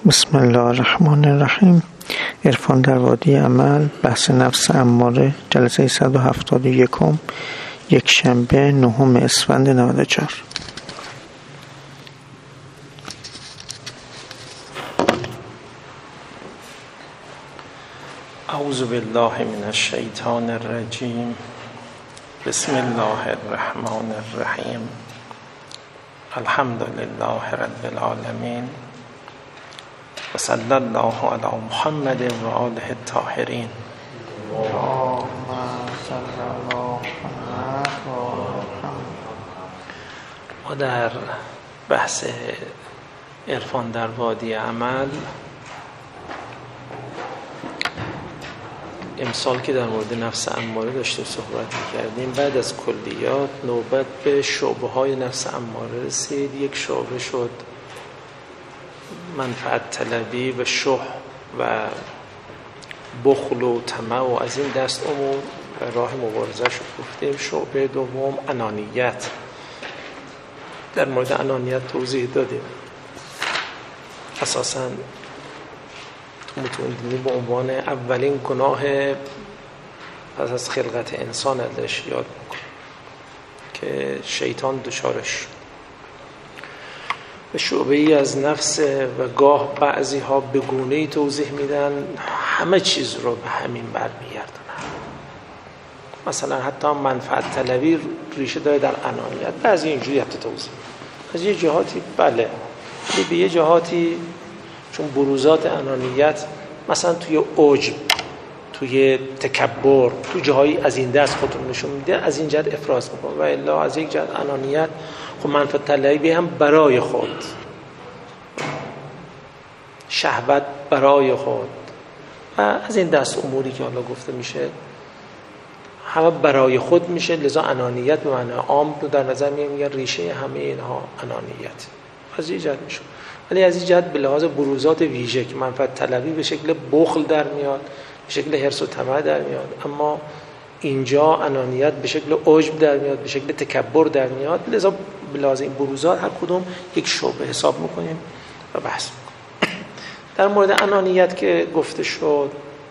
بسم الله الرحمن الرحیم. عرفان در وادی عمل، بحث نفس اماره، جلسه 171، یک شنبه 9 اسفند 94. اعوذ بالله من الشیطان الرجیم. بسم الله الرحمن الرحیم. الحمد لله رب العالمین و صلی الله علی محمد و آله الطاهرین. ما در بحث عرفان در وادی عمل امسال که در مورد نفس اماره داشته صحبت می‌کردیم، بعد از کلیات نوبت به شعبه‌های نفس اماره رسید. یک شعبه شد منفعت طلبی و شح و بخل و طمع و از این دست امور و راه مبارزه شد. گفتیم شعبه دوم انانیت. در مورد انانیت توضیح دادیم. اساساً متون دینی به عنوان اولین گناه پس از خلقت انسان ازش یاد میکنه که شیطان دچارش به شعبه‌ای از نفس و گاه بعضی ها به گونه‌ای توضیح میدن همه چیز رو به همین برمیگردونن. مثلا حتی منفعت طلبی ریشه داره در انانیت. بعضی اینجوری حتی توضیح از یه جهاتی بله، به یه جهاتی چون بروزات انانیت مثلا توی عجب، توی تکبر، تو جاهایی از این دست خودتون نشون میده، از این جهت افراز میکنه. و الا از یک جهت انانیت خب منفعت طلبی هم برای خود، شهوت برای خود و از این دست اموری که حالا گفته میشه همه برای خود میشه. لذا انانیت به معنی عام رو در نظر میگیرن ریشه همه اینها انانیت از این جهت میشه. ولی از این جهت به لحاظ بروزات ویژه که منفعت طلبی به شکل بخل در میاد، به شکل حرص و طمع در میاد، اما اینجا انانیت به شکل عجب در میاد، به شکل تکبر در میاد. لذا به لحاظ این بروزات هر کدوم یک شعبه حساب میکنیم و بحث میکنیم. در مورد انانیت که گفته شد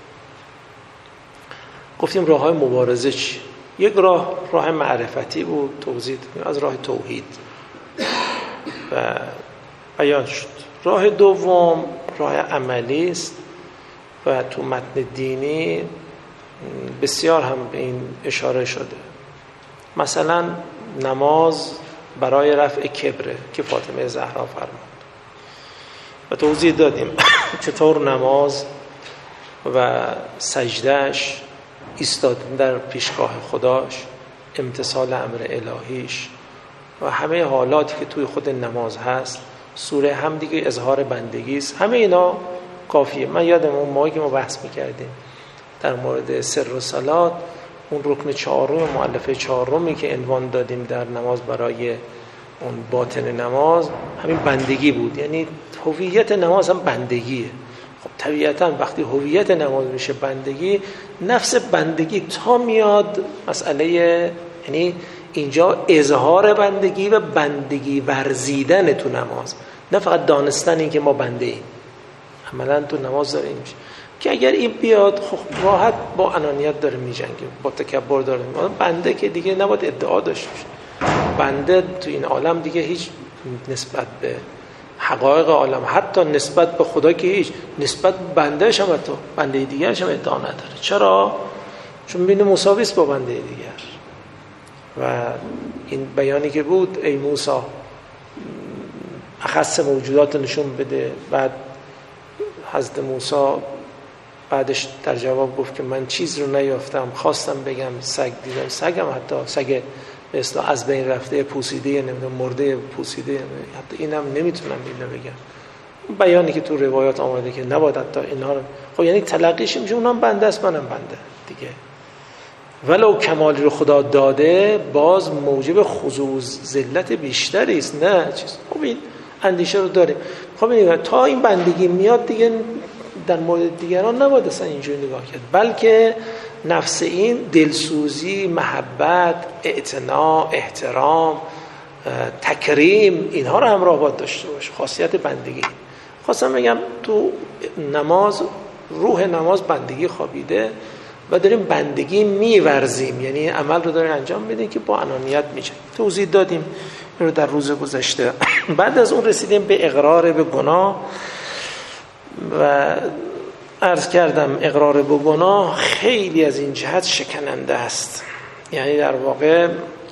گفتیم راه های مبارزه چی؟ یک راه معرفتی بود، توضیح دادیم از راه توحید و بیان شد. راه دوم راه عملی است و تو متن دینی بسیار هم به این اشاره شده. مثلا نماز برای رفع کبره که فاطمه زهرا فرمود و توضیح دادیم چطور نماز و سجدهش، ایستادن در پیشگاه خداش، امتثال امر الهیش و همه حالاتی که توی خود نماز هست، سوره هم دیگه اظهار بندگی است. همه اینا کافیه. من یادم اون موقعی که ما بحث می‌کردیم در مورد سر و صلات، اون رکن 4 مؤلفه 4 که عنوان دادیم در نماز برای اون باطن نماز، همین بندگی بود. یعنی هویت نماز هم بندگیه. خب طبیعتاً وقتی هویت نماز میشه بندگی، نفس بندگی تا میاد مسئله، یعنی اینجا اظهار بندگی و بندگی ورزیدن تو نماز، نه فقط دانستن این که ما بنده ایم. عملا تو نماز داره این میشه که اگر این بیاد خب راحت با انانیت داره میجنگه، با تکبر داره میجنگه. بنده که دیگه نباید ادعا داشته باشه. بنده تو این عالم دیگه هیچ نسبت به حقایق عالم، حتی نسبت به خدا که هیچ، نسبت به بندهش هم حتی بنده دیگرش هم ادعا نداره. چرا؟ چون بین مساوی است با بنده دیگر. و این بیانی که بود ای موسی اخص موجودات نشون بده، بعد حضرت موسی بعدش در جواب گفت که من چیز رو نیافتم، خواستم بگم سگ دیدم، سگم حتی سگ به اصطلاح از بین رفته، پوسیده، نمیدونم مرده پوسیده، حتی اینم نمیتونم اینو بگم. بیانی که تو روایات آمده که نباید حتی اینها رو، خب یعنی تلقیش میشه اونم بنده است منم بنده دیگه. ولو کمالی رو خدا داده باز موجب خضوع ذلت بیشتری است. نه چیز خب این اندیشه رو داریم. خب این تا این بندگی میاد دیگه در مورد دیگران نباید اصلا اینجوری نگاه کرد، بلکه نفس این دلسوزی، محبت، اعتنا، احترام، تکریم، اینها رو همراه باید داشته باشه. خاصیت بندگی. خواستم بگم تو نماز، روح نماز بندگی خوابیده و داریم بندگی میورزیم، یعنی عمل رو داریم انجام میدیم که با انانیت میشه. توضیح دادیم این رو در روز گذشته. بعد از اون رسیدیم به اقرار به گناه و عرض کردم اقرار به گناه خیلی از این جهت شکننده است. یعنی در واقع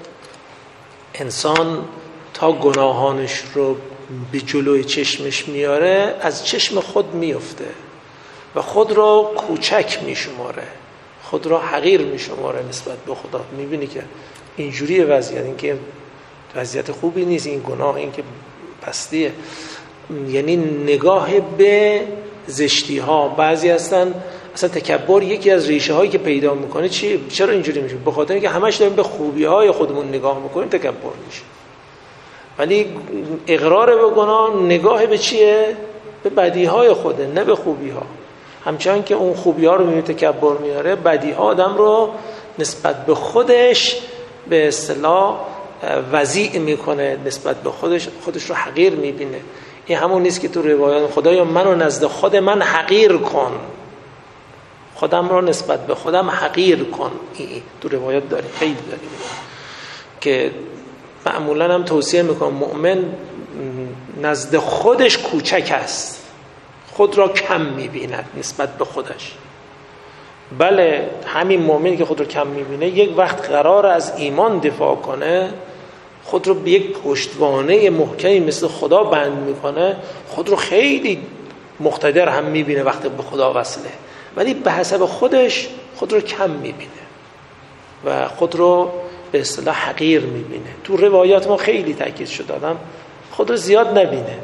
انسان تا گناهانش رو به جلوی چشمش میاره از چشم خود میفته و خود را کوچک میشماره، خود را حقیر میشماره نسبت به خدا. میبینی که اینجوری وضعیت، این که وضعیت خوبی نیست، این گناه، این که پستیه. یعنی نگاه به زشتی ها. بعضی هستن اصلا تکبر یکی از ریشه هایی که پیدا میکنه چرا اینجوری میشه؟ به خاطر اینکه همش داریم به خوبی های خودمون نگاه میکنیم تکبر میشه. ولی اقرار به گناه نگاه به چیه؟ به بدی های خوده، نه به خوبی ها. همچنان که اون خوبی ها رو میبینه تکبر میاره، بدی ها آدم رو نسبت به خودش به اصطلاح وضیع میکنه، نسبت به خودش رو حقیر میبینه. این همون نیست که تو روایات خدایا منو نزد خود من حقیر کن، خودم رو نسبت به خودم حقیر کن. این تو روایات داریم، خیلی داریم که معمولا هم توصیه میکنم مؤمن نزد خودش کوچک است، خود را کم میبیند نسبت به خودش. بله همین مؤمنی که خود را کم میبینه یک وقت قرار از ایمان دفاع کنه، خود رو به یک پشتوانه محکمی مثل خدا بند میکنه، خود رو خیلی مقتدر هم میبینه وقتی به خدا وصله، ولی به حسب خودش خود رو کم میبینه و خود رو به اصطلاح حقیر میبینه. تو روایات ما خیلی تاکید شد آدم خود رو زیاد نبینه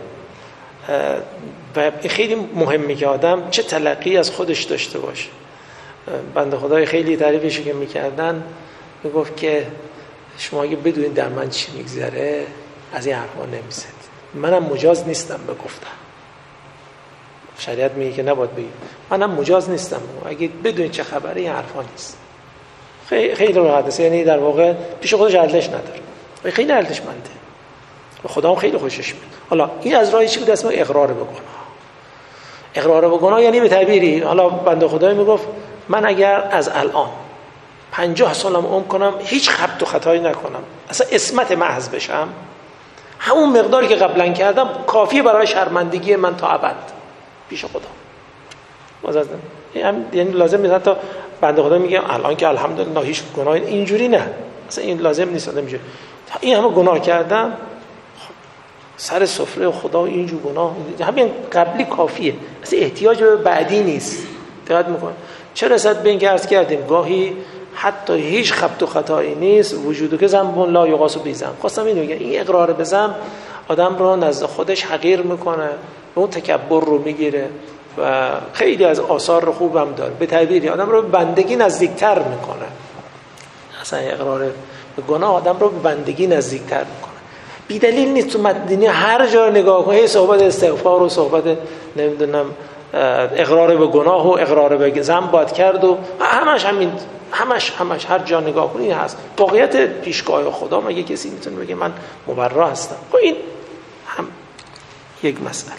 و خیلی مهمه که آدم چه تلقی از خودش داشته باشه. بنده خدای خیلی تعریفشو که میکردن میگفت که شما اگه بدونید در من چی میگذره از این حرفا نمیزد. منم مجاز نیستم بگفتم، شریعت میگه که نباید بگید، منم مجاز نیستم اگه بدونید چه خبره این حرفا نیست. خیلی راحته، یعنی در واقع پیش خودش ارزش نداره، خیلی ارزشمنده و خدا هم خیلی خوشش میاد. حالا این از راهی چی بود؟ اسم اقرار به گناه. اقرار به گناه یعنی به تعبیری، حالا بنده خدای میگفت من اگر از الان 50 سالم عمر کنم هیچ خبط و خطایی نکنم، اصلا عصمت محض بشم، همون مقداری که قبلا کردم کافیه برای شرمندگی من تا ابد پیش خدا. یعنی لازم نیست تا بنده خدا میگه الان که الحمدلله هیچ گناه، اینجوری نه، اصلا این لازم نیست. نمیشه این همه گناه کردم سر سفره خدا اینجور گناه، همین قبلی کافیه، اصلا احتیاج به بعدی نیست. دقت میکنم چه رسد به این که عرض کردیم گاهی حتی هیچ خبط و خطایی نیست، وجودو که ذنب لا یقاس به ذنب. خواستم اینو بگم این اقرار به ذنب آدم رو نزد خودش حقیر میکنه، به اون تکبر رو میگیره و خیلی از آثار خوبم داره. به تعبیری آدم رو به بندگی نزدیکتر میکنه. اصلا اقرار به گناه آدم رو به بندگی نزدیکتر میکنه. بی دلیل نیست تو مدینه هر جا نگاه کنی صحبت استغفار و صحبت نمیدونم اقرار به گناه و اقرار به ذنب باید کرد و همش همین، همش هر جا نگاه کنی هست. واقعیت پیشگاه خدا مگه کسی میتونه بگه من مبرا هستم؟ خب این هم یک مسئله.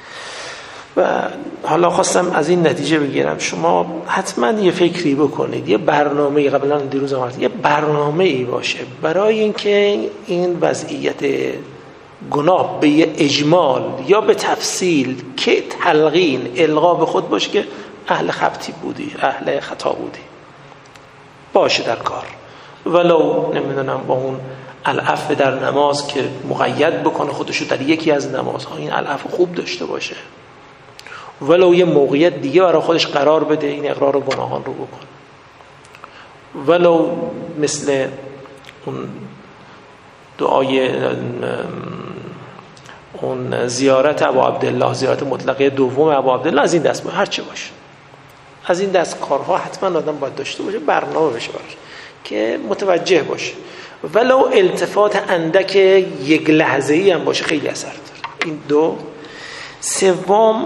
و حالا خواستم از این نتیجه بگیرم شما حتما یه فکری بکنید، یه برنامه‌ای، قبلا دیروز هم یه برنامه‌ای باشه برای اینکه این وضعیت گناه به یه اجمال یا به تفصیل که تلقین القا به خود باشه که اهل خبطی بودی، اهل خطا بودی باشه در کار، ولو نمیدونم با اون العفو در نماز که مقید بکنه خودشو در یکی از نمازها این العفو خوب داشته باشه، ولو یه موقعیت دیگه برای خودش قرار بده این اقرار گناهان رو بکنه، ولو مثل اون دعای اون زیارت ابا عبدالله، زیارت مطلقه دوم ابا عبدالله، از این دست هر چه باشه، از این دست کارها حتما آدم باید داشته باشه، برنامه بشه باشه که متوجه باشه، ولو التفات اندک یک لحظه‌ای هم باشه خیلی اثر داره. این دو. سوم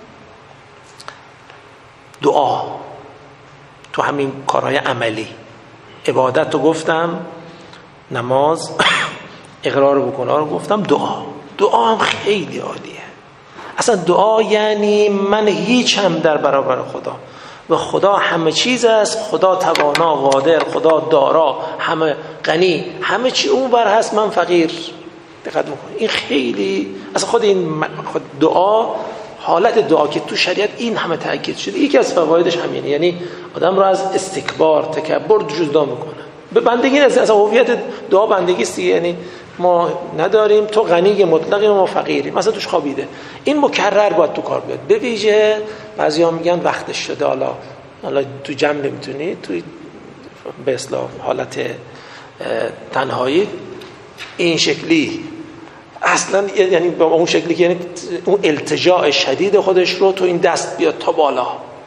دعا تو همین کارهای عملی، عبادت رو گفتم، نماز، اقرار به گناه رو گفتم، دعا هم خیلی عالیه. اصلا دعا یعنی من هیچم در برابر خدا و خدا همه چیز است، خدا توانا، قادر، خدا دارا، همه غنی، همه چی اون بر هست، من فقیر. دقت میکنید این خیلی اصلا خود این دعا، حالت دعا که تو شریعت این همه تاکید شده، یکی از فوایدش همینه، یعنی آدم رو از استکبار، تکبر جدا میکنه. به بندگی اصلا هویت دعا بندگی است، یعنی ما نداریم، تو غنی مطلقی، ما فقیریم، مثلا توش خوابیده. این مکرر باید تو کار بیاد. به ویژه بعضیا میگن وقتش شده، حالا تو جمع نمیتونی، تو به اصطلاح حالت تنهایی این شکلی اصلا، یعنی به اون شکلی که یعنی اون التجاع شدید خودش رو تو این دست بیاد تا بالا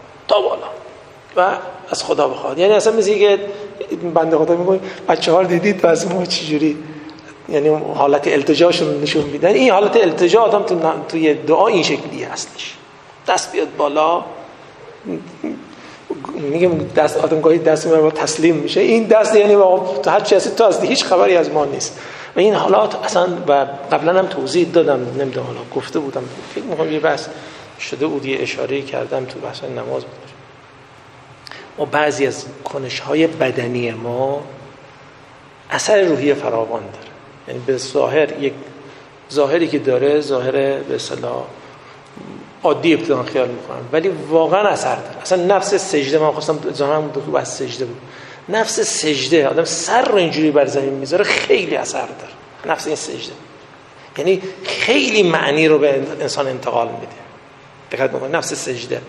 و از خدا بخواد. یعنی اصلا مثل که بنده خدا میگه بچه‌ها رو دیدید بعضی ما چجوری، یعنی حالت التجاعشون نشون میدن. این حالت التجاع آدم توی دعا این شکلی هستش، دست بیاد بالا. میگم دست آدم گاهی دست میاره تسلیم میشه، این دست یعنی تو هر چی هستی تو هستی، هیچ خبری از ما نیست. و این حالات اصلا و قبلا هم توضیح دادم، نمیدونم حالا گفته بودم، فکر می‌کنم یه بحث شده بود، یه اشاره کردم تو بحث نماز بود. ما بعضی از کنش‌های بدنی ما اثر روحی فراوان داره، یعنی به ظاهر یک ظاهری که داره ظاهر به اصطلاح عادی ابتداً خیال می‌کنم، ولی واقعا اثر داره. اصلا نفس سجده، من خواستم ظاهرم تو بحث سجده بود، نفس سجده آدم سر رو اینجوری بر زمین میذاره خیلی اثر داره. نفس این سجده یعنی خیلی معنی رو به انسان انتقال میده. دقت بکنید، نفس سجده.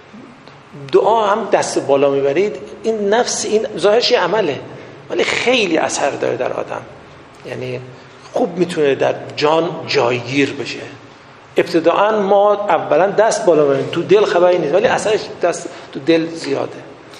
دعا هم دست بالا میبرید، این نفس، این ظاهرش عمله ولی خیلی اثر داره در آدم، یعنی خوب میتونه در جان جایگیر بشه. ابتداعا ما اولا دست بالا میبریم، تو دل خبری نیست ولی اثرش دست تو دل زیاده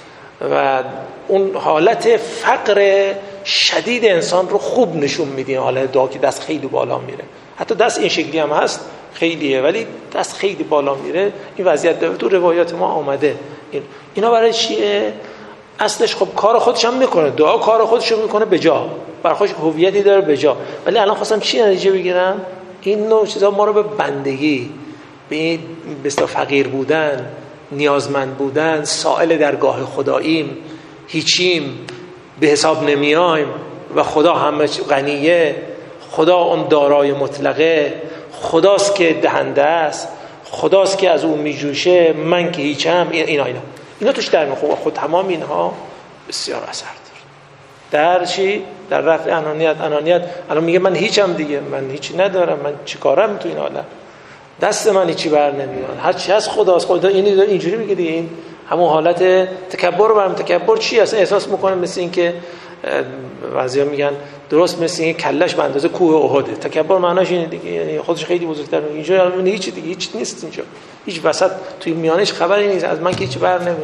و اون حالت فقر شدید انسان رو خوب نشون میده. حالت دعا که دست خیلی بالا میره، حتی دست این شکلی هم هست خیلیه ولی دست خیلی بالا میره، این وضعیت داره. تو روایات ما آمده. اینا برای چیه؟ اصلش خب کار خودش هم میکنه، دعا کار خودش رو میکنه به جا، برای خودش هویتی داره به جا، ولی الان خواستم چی نتیجه بگیرم؟ این نوع چیزا ما رو به بندگی، به فقیر بودن، نیازمند بودن، سائل درگاه خداییم، هیچیم، به حساب نمیایم و خدا همه غنیه، خدا اون دارای مطلقه، خداست که دهنده است، خداست که از اون میجوشه، من که هیچم. اینا توش در میخواه. خود تمام اینها بسیار اثر داره در چی؟ در رفع انانیت. الان میگه من هیچم دیگه، من هیچی ندارم، من چی کارم تو این عالم، دست من هیچی بر نمیاد، هر چی از خداست. خدا اینجوری میگه دیگه. این همون حالت تکبر رو برام. تکبر چی اصلا؟ احساس میکنه مثل این که بعضیا میگن درست مثل این کلش به اندازه کوه احده. تکبر معناش اینه دیگه، یعنی خودش خیلی بزرگتر. اینجا هیچ دیگه هیچ نیست، اینجا هیچ وسط توی میانش خبری نیست، از من که هیچ بر نمیاد.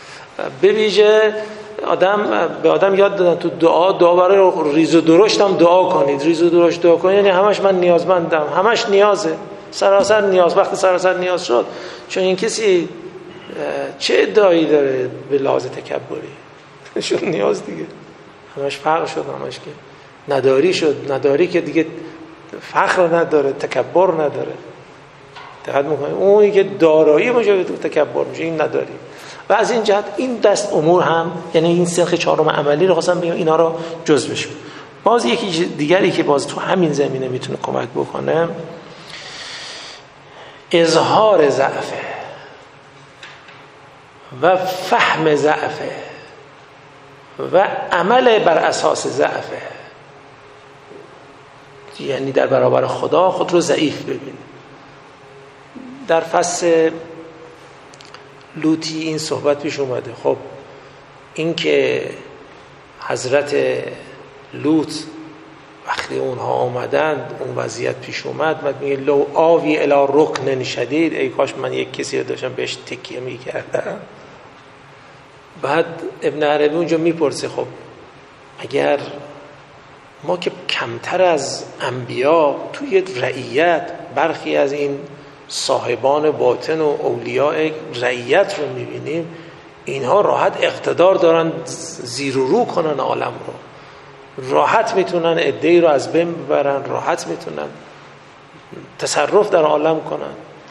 به ویژه به آدم یاد دادن تو دعا برای ریز و درشت هم دعا کنید. ریز و درشت دعا کنید یعنی همش من نیازمندم، همش نیازه، سراسر نیاز. وقتی سراسر نیاز شد، چون این کسی چه ادعایی داره به لحاظ تکبری؟ شد نیاز دیگه، همش فقر شد، همش که نداری شد. نداری که دیگه فخر نداره، تکبر نداره. دقت میکنید اونی که دارایی مجابه تکبر میشه، این نداری. و از این جهت این دست امور هم، یعنی این سنخ چهارم عملی رو خواستم بگم، اینا رو جزوش بشه. باز یکی دیگری که باز تو همین زمینه میتونه کمک بکنه، اظهار ضعف و فهم ضعف و عمل بر اساس ضعف. یعنی در برابر خدا خود رو ضعیف ببین. در فصل لوطی این صحبت پیش اومده. خب این که حضرت لوط وقتی اونها آمدند اون وضعیت پیش اومد، بعد میگه لو آوی الی رکن شدید، ای کاش من یک کسی رو داشتم بهش تکیه میکردم. بعد ابن عربی اونجا میپرسه خب اگر ما که کمتر از انبیا توی رعیت برخی از این صاحبان باطن و اولیاء رعیت رو میبینیم، اینها راحت اقتدار دارن زیر و رو کنن عالم رو، راحت میتونن عده‌ای رو از بین ببرن، راحت میتونن تصرف در عالم کنن.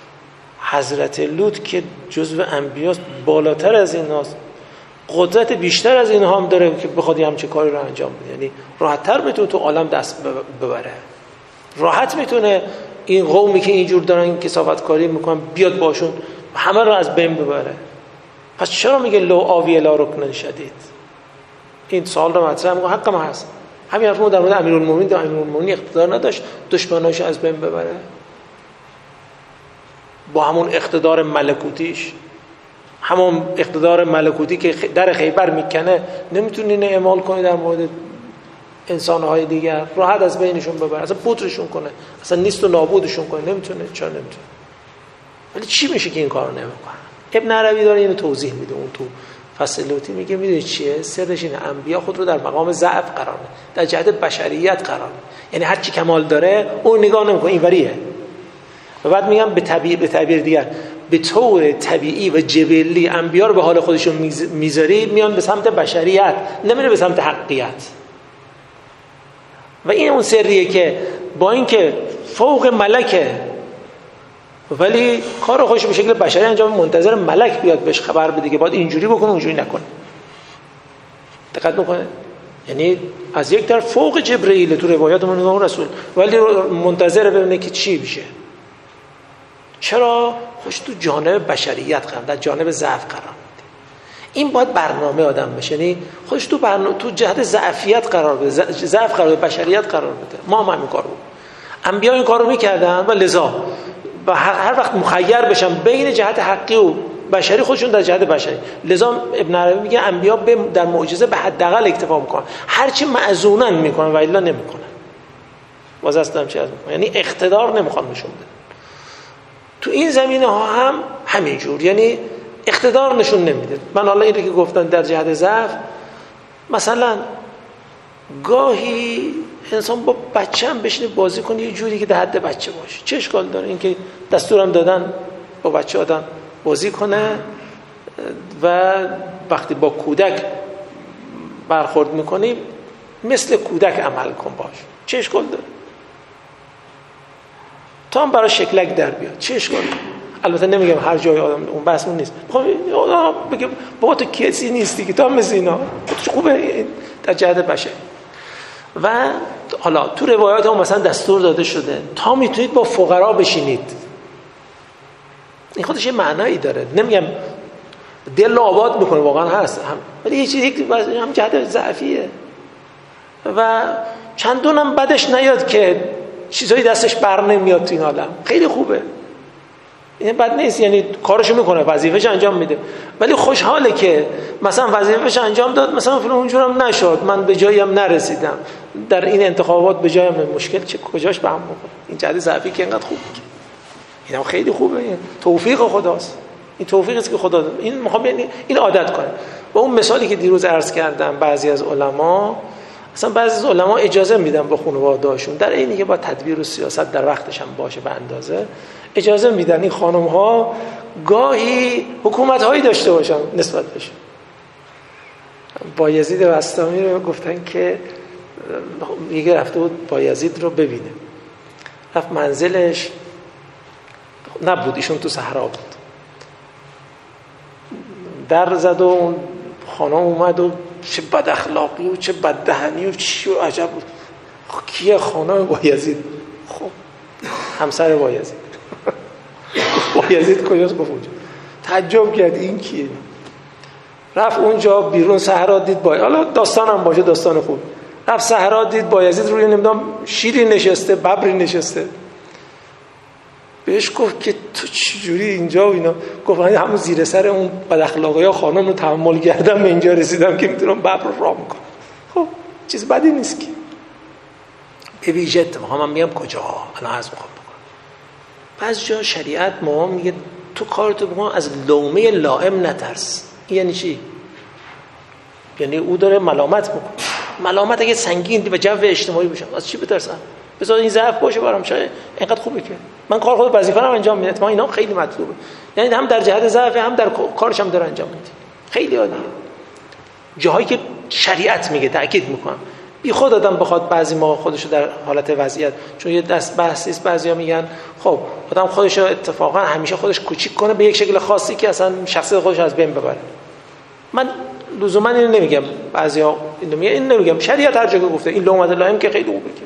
حضرت لوط که جزو انبیاست، بالاتر از ایناست، قدرت بیشتر از اینها هم داره که بخواد همچه کاری رو انجام بده. یعنی راحت‌تر میتونه تو عالم دست ببره، راحت میتونه این قومی که اینجور دارن کثافت کاری میکنن بیاد باشون همه رو از بین ببره. پس چرا میگه لو آوی الی رکن شدید؟ این سوال رو مطرح میکنه، حق ما هست. همین حرفمون در مورد امیرالمومنین، امیرالمومنین اقتدار نداشت دشمناشو از بین ببره با همون اقتدار ملکوتیش، همون اقتدار ملکوتی که در خیبر میکنه، نمیتونی اینو اعمال کنی در مورد انسانهای دیگر، راحت از بینشون ببره، اصلا پودرشون کنه، اصلا نیست و نابودشون کنه، نمیتونه. چرا نمیتونه؟ ولی چی میشه که این کارو نمیکنه؟ ابن عربی داره اینو توضیح میده اون تو فصل لوطی، میگه میدونی چیه سرش؟ اینه انبیا خود رو در مقام ضعف قرار میدن، در جهت بشریت قرار میدن، یعنی هر چی کمال داره اون نگاه نمیکنه، اینوریه. و بعد میگم به تعبیر دیگر، به طور طبیعی و جبلی انبیا رو به حال خودشون میذاری، میان به سمت بشریت، نمیره به سمت حقیقت. و این اون سریه که با اینکه فوق ملکه ولی کار خودش به شکل بشری انجام، منتظر ملک بیاد بهش خبر بده که باید اینجوری بکنه اونجوری نکنه. دقت میکنه؟ یعنی از یک طرف فوق جبرئیل تو روایاتمون نگاه رسول، ولی منتظر ببینه که چی میشه. چرا؟ خوش تو جانب بشریت قرار، در جانب ضعف قرار میده. این باید برنامه آدم بشه، یعنی خوش تو جهت ضعفیت قرار بده، ضعف قرار بده، بشریت قرار بده. ما هم این کارو، انبیا این کارو میکردن و لذا و هر وقت مخیر بشن بین جهت حقی و بشری، خودشون در جهت بشری. لذا ابن عربی میگه انبیا در معجزه به حداقل اکتفا میکنن، هرچی معزونن میکنن و الا نمیکنن. واسه هستم چی از میکنن، یعنی اقتدار نمیخوان نشون بدن. تو این زمینه ها هم همینجور، یعنی اقتدار نشون نمیده. من حالا اینو که گفتن در جهت ضعف، مثلا گاهی انسان با بچه هم بشینه بازی کنه یه جوری که در حد بچه باشه، چه اشکال داره؟ این که دستورم دادن با بچه آدم بازی کنه و وقتی با کودک برخورد میکنی مثل کودک عمل کن باش، چه اشکال داره؟ تا هم برای شکلک در بیاد، چه اشکال داره؟ البته نمیگم هر جای آدم، اون بحثمون نیست. آدم بگم بابا تو کسی نیستی که تا مثل اینا، خوبه در جهت بشه. و حالا تو روایات هم مثلا دستور داده شده تا میتونید با فقرا بشینید. این خودش یه معنایی داره، نمیگم دل رو آباد میکنه، واقعا هست هم، ولی یه چیزی هم جهت ضعفیه و چندونم بدش نیاد که چیزایی دستش بر نمیاد تو این عالم، خیلی خوبه، این بد نیست، یعنی کارشو میکنه، وظیفه‌ش انجام میده، ولی خوشحاله که مثلا وظیفه‌ش انجام داد، مثلا فلان اونجورم نشد، من به جاییم نرسیدم، در این انتخابات به جایم مشکل چه کجاش به هم میخوره. این جهت ضعفی که اینقدر خوبه، اینم خیلی خوبه، این توفیق خداست، این توفیقی است که خدا داد. این میخوام این عادت کنه. با اون مثالی که دیروز عرض کردم، بعضی از علما اصلا بعضی از علما اجازه میدن به خانواده‌هاشون در اینی که با تدبیر و سیاست در وقتش هم باشه به اندازه، اجازه میدن این خانم‌ها گاهی حکومت‌هایی داشته باشن نسبت بهش. بایزید بستامی رو گفتن که میگه رفته بود بایزید رو ببینه، رفت منزلش نبود، ایشون تو صحرا بود، در زد و اون خانم اومد و چه بد اخلاقی و چه بد دهنی و چی و عجب بود. کیه؟ خانم بایزید. خب همسر بایزید. بایزید کجاست؟ گفت اونجا. تعجب کرد این کیه؟ رفت اونجا بیرون صحرا دید حالا داستانم باشه داستان خوب، رفت صحرا دید بایزید روی نمیدونم شیری نشسته، ببری نشسته. بهش گفت که تو چجوری اینجا و اینا؟ گفت من همون زیر سر اون بد اخلاقیا خانم رو تحمل کردم به اینجا رسیدم که میتونم ببر رو راه میکنم. خب چیز بدی نیست که. به ویژه من میگم کجا انا از میخوام بکنم، بعضی جا شریعت ما میگه تو کارتو بکن، از لومه لائم نترس. یعنی چی؟ یعنی او داره ملامت میکنه، ملامت اگه سنگین و جو اجتماعی بشه از چی بترسم؟ بذار این ضعف باشه برام، شاید اینقدر خوبه که من کار خود وظیفه رو انجام میدم. ما اینا خیلی مطلوبه، یعنی هم در جهت ضعف هم در کارش هم داره انجام میده. خیلی عالیه. جاهایی که شریعت میگه تاکید میکنم بی خود آدم بخواد بعضی موقع خودش رو در حالت وضعیت، چون یه دست بحثی است، بعضیا میگن خب آدم خودش رو اتفاقا همیشه خودش کوچیک کنه به یک شکل خاصی که اصلا شخصیت خودش از بین ببره. من لزوما اینو نمیگم، بعضیا اینو میگن، این نمیگم، شریعت هر جا که گفته این لومت لایم که خیلی خوبه، که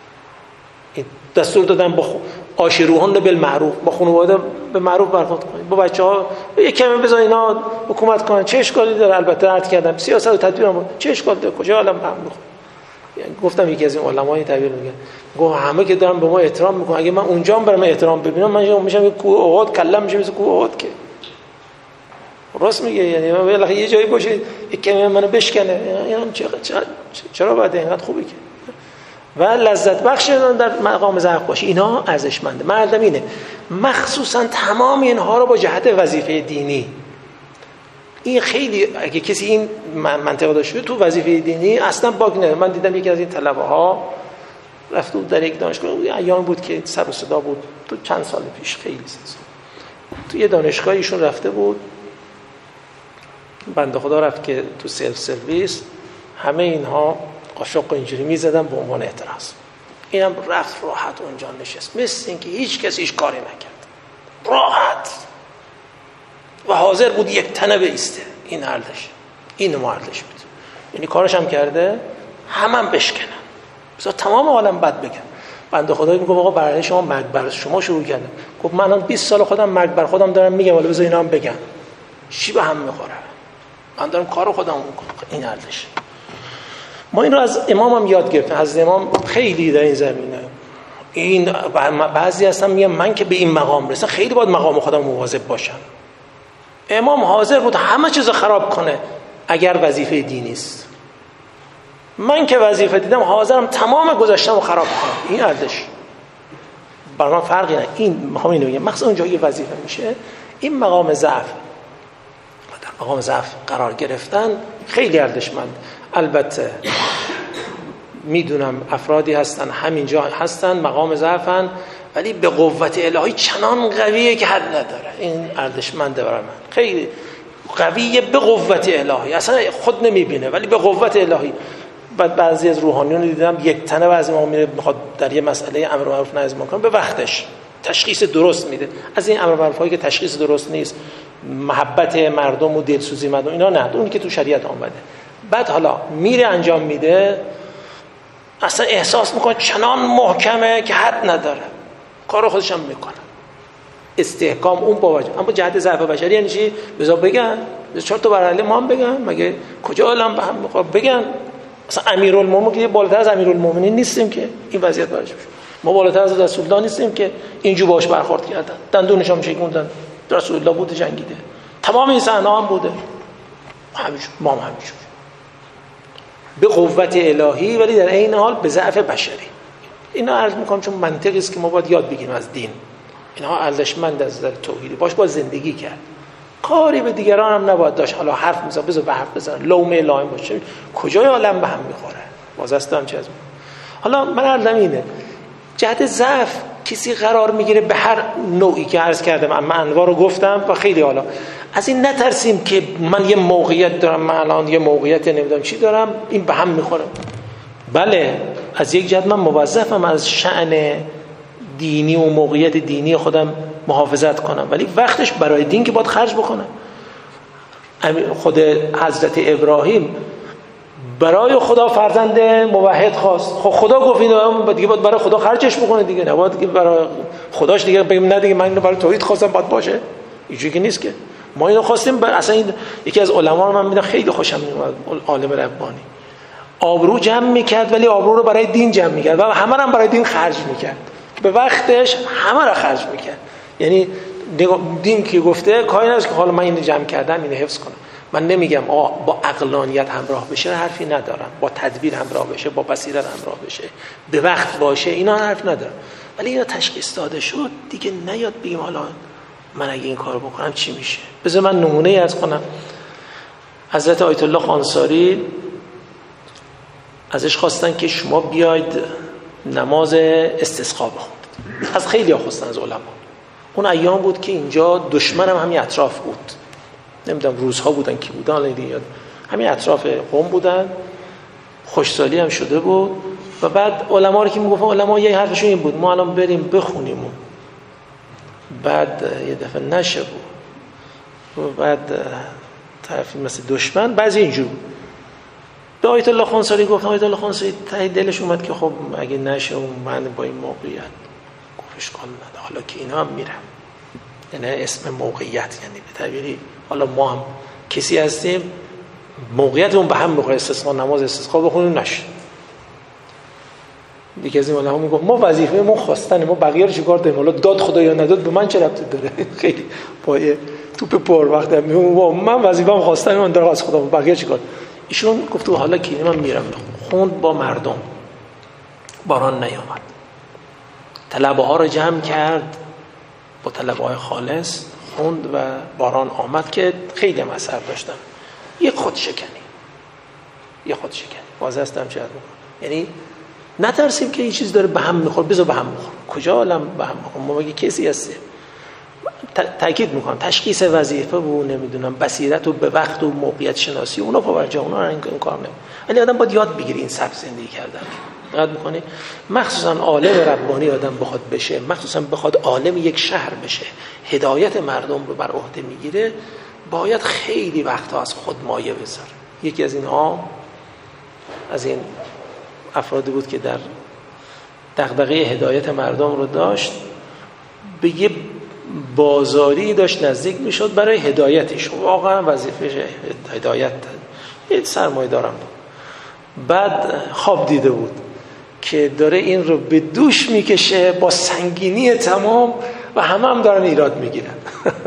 دستور دادن با عاشروهن بالمعروف، با خانواده به معروف برخورد کنید، با بچه‌ها یک کمی بذار اینا حکومت کنن، چه اشکالی داره؟ البته رد کردم سیاست و تدبیر هم چه اشکال داره، کجا عالم هم میخواد. یعنی گفتم یکی از این علمای تدبیر میگه گفت همه که دارن به ما احترام میکنن، اگه من اونجا هم برام احترام ببینم من میشم یک کوه احد، کلم میشه مثل کوه احد. که راست میگه، یعنی من بالاخره یه جایی باشه یک کمی منو بشکنه، اینم چرا باید اینقدر خوبه که و لذت بخش در مقام ضعف باشه. اینا ارزشمنده. مردم اینه، مخصوصا تمام اینها رو با جهت وظیفه دینی. این خیلی اگه کسی این منطقه داشته تو وظیفه دینی اصلا باگ نداره. من دیدم یکی از این طلبه ها رفته بود در یک دانشگاه، ایام بود که سر و صدا بود تو چند سال پیش، خیلی سال تو یه دانشگاه ایشون رفته بود، بنده خدا رفت که تو سلف سرویس همه اینها قاشق اینجوری میزدن به عنوان اعتراض. اینم رفت راحت اونجا نشست، مثل اینکه هیچ کسی هیچ کاری نکرد، راحت و حاضر بود یک تنه بیسته. این ارزش، این ارزش بود. یعنی کارش هم کرده، همم بشکنن، بذار تمام عالم بد بگن. بنده خدا میگه آقا برای شما مرگ بر شما شروع کردم. گفت من الان 20 سال خودم مرگ بر خودم دارم میگم، ولی بذار اینا هم بگن، چی به هم میخوره؟ من دارم کارو خودم میکنم. این ارزش. ما این رو از امام هم یاد گرفتیم. حضرت امام خیلی در این زمینه، این بعضی هستن میگن من که به این مقام رسیدم خیلی باید مقام خودم مواظب باشم. امام حاضر بود همه چیز خراب کنه اگر وظیفه دینی است. من که وظیفه دیدم حاضرم تمام گذشته‌مو خراب کنم. این ارزش برای من فرقی نه. این میخوام اینو بگم، مخصوصا اون جایی وظیفه میشه، این مقام ضعف، در مقام ضعف قرار گرفتن خیلی ارزشمند. البته میدونم افرادی هستن همینجا هستن مقام ضعفن، ولی به قوت الهی چنان قویه که حد نداره. این ارزشمنده برای من، خیلی قویه به قوت الهی، اصلا خود نمیبینه ولی به قوت الهی. بعضی از روحانیون دیدم یک تنه بعضی ما میخواد در یه مسئله امر معروف نهی از منکر به وقتش تشخیص درست میده. از این امر معروف هایی که تشخیص درست نیست، محبت مردم و دلسوزی مردم، اینا نه، اون که تو شریعت آمده. بعد حالا میره انجام میده، اصلا احساس میکنه چنان محکمه که حد نداره، کار خودش هم میکنه. استحکام اون با وجه. اما جهت ضعف بشری یعنی چی؟ بذار بگن، چهار تا برای ما هم بگن، مگه کجا علم به هم میخواد بگن؟ اصلا امیرالمومنین که بالاتر از امیرالمومنین نیستیم که این وضعیت براش بشه. ما بالاتر از رسول الله نیستیم که اینجور باش برخورد کردن، دندونش هم شکوندن، رسول الله بوده جنگیده، تمام این صحنه هم بوده، همینجور ما هم همینجور به قوت الهی، ولی در عین حال به ضعف بشری. اینا عرض میکنم چون منطقی است که ما باید یاد بگیریم از دین. اینها ارزشمند از نظر توحیدی، باش باید زندگی کرد، کاری به دیگران هم نباید داشت. حالا حرف میزنه بذار به حرف بزن، لومه لایم باشه، کجای عالم به هم میخوره، بازستم چه از حالا من عرضم اینه، جهت ضعف کسی قرار میگیره به هر نوعی که عرض کردم، من انواع رو گفتم و خیلی حالا از این نترسیم که من یه موقعیت دارم، من الان یه موقعیت نمیدونم چی دارم، این به هم میخوره. بله از یک جهت من موظفم از شأن دینی و موقعیت دینی خودم محافظت کنم، ولی وقتش برای دین که باید خرج بکنم. خود حضرت ابراهیم برای خدا فرزند موحد خواست، خب خدا گفت اینو دیگه باید برای خدا خرجش بکنه دیگه، نباید که برای خداش دیگه بگیم نه دیگه من اینو برای توحید خواستم باید باشه. اینجوری که نیست که ما اینو خواستیم. اصلا این یکی از علما رو من میدونم خیلی خوشم میاد، عالم ربانی، آبرو جمع میکرد ولی آبرو رو برای دین جمع میکرد و همه رو برای دین خرج میکرد، به وقتش همه رو خرج میکرد. یعنی دین که گفته کاری نیست که حالا من اینو جمع کردم اینو حفظ کنم. من نمیگم با عقلانیت همراه بشه، حرفی ندارم، با تدبیر همراه بشه، با بصیرت همراه بشه، به وقت باشه، اینا حرف ندارم، ولی اینا تشخیص داده شد دیگه نیاد بگیم حالا من اگه این کارو بکنم چی میشه. بذار من نمونه از کنم. حضرت آیت الله انصاری ازش خواستن که شما بیاید نماز استسقا بخونید. از خیلی ها خواستن از علما. اون ایام بود که اینجا دشمنم همین اطراف بود، نمیدونم روزها بودن کی بودن، حالا دیگه همین اطراف قم بودن. خوشسالی هم شده بود. و بعد علما رو که میگفتن، علما یه حرفشون این بود: ما الان بریم بخونیم. بعد یه دفعه نشه بود. و بعد طرفی مثل دشمن بعضی اینجور بود. به آیت الله خانساری گفتم، آیت الله خانساری ته دلش اومد که خب اگه نشه من با این موقعیت، گفت اشکال نداره، حالا که اینا هم میرم. یعنی اسم موقعیت، یعنی به تعبیری حالا ما هم کسی هستیم موقعیتمون به هم میخوره، استسقا نماز استسقا بخونیم نشه. دیگه از این علما میگفت ما وظیفه ما خواستن، ما بقیه رو چیکار داریم؟ حالا داد خدا یا نداد به من چه ربطی داره؟ خیلی پای توپ پر وقت من وظیفه‌ام خواستن، من دارم از خدا، بقیه چیکار؟ ایشون گفت حالا که من میرم خوند با مردم. باران نیامد. طلبه ها رو جمع کرد، با طلبه های خالص خوند و باران آمد که خیلی هم اثر داشتن. یه خودشکنی واضح هستم چه یعنی نترسیم که این چیز داره به هم میخوره، بذار به هم میخوره. کجا عالم به هم میخوره؟ ما بگی کسی هستیم. تاکید میکنم تشخیص وظیفه و نمیدونم بصیرت و به وقت و موقعیت شناسی اونا پاورجا، اونا رو این کار نمیکنه. ولی آدم باید یاد بگیره این سبک زندگی کردن. دقت میکنه مخصوصا عالم ربانی آدم بخواد بشه، مخصوصا بخواد عالم یک شهر بشه، هدایت مردم رو بر عهده میگیره، باید خیلی وقتا از خود مایه بذاره. یکی از اینها از این افرادی بود که در دغدغه هدایت مردم رو داشت، به یه بازاری داشت نزدیک میشد برای هدایتش. واقعا وظیفه هدایت یه سرمایه دارم بود. بعد خواب دیده بود که داره این رو به دوش میکشه با سنگینی تمام و همه هم دارن ایراد میگیرن.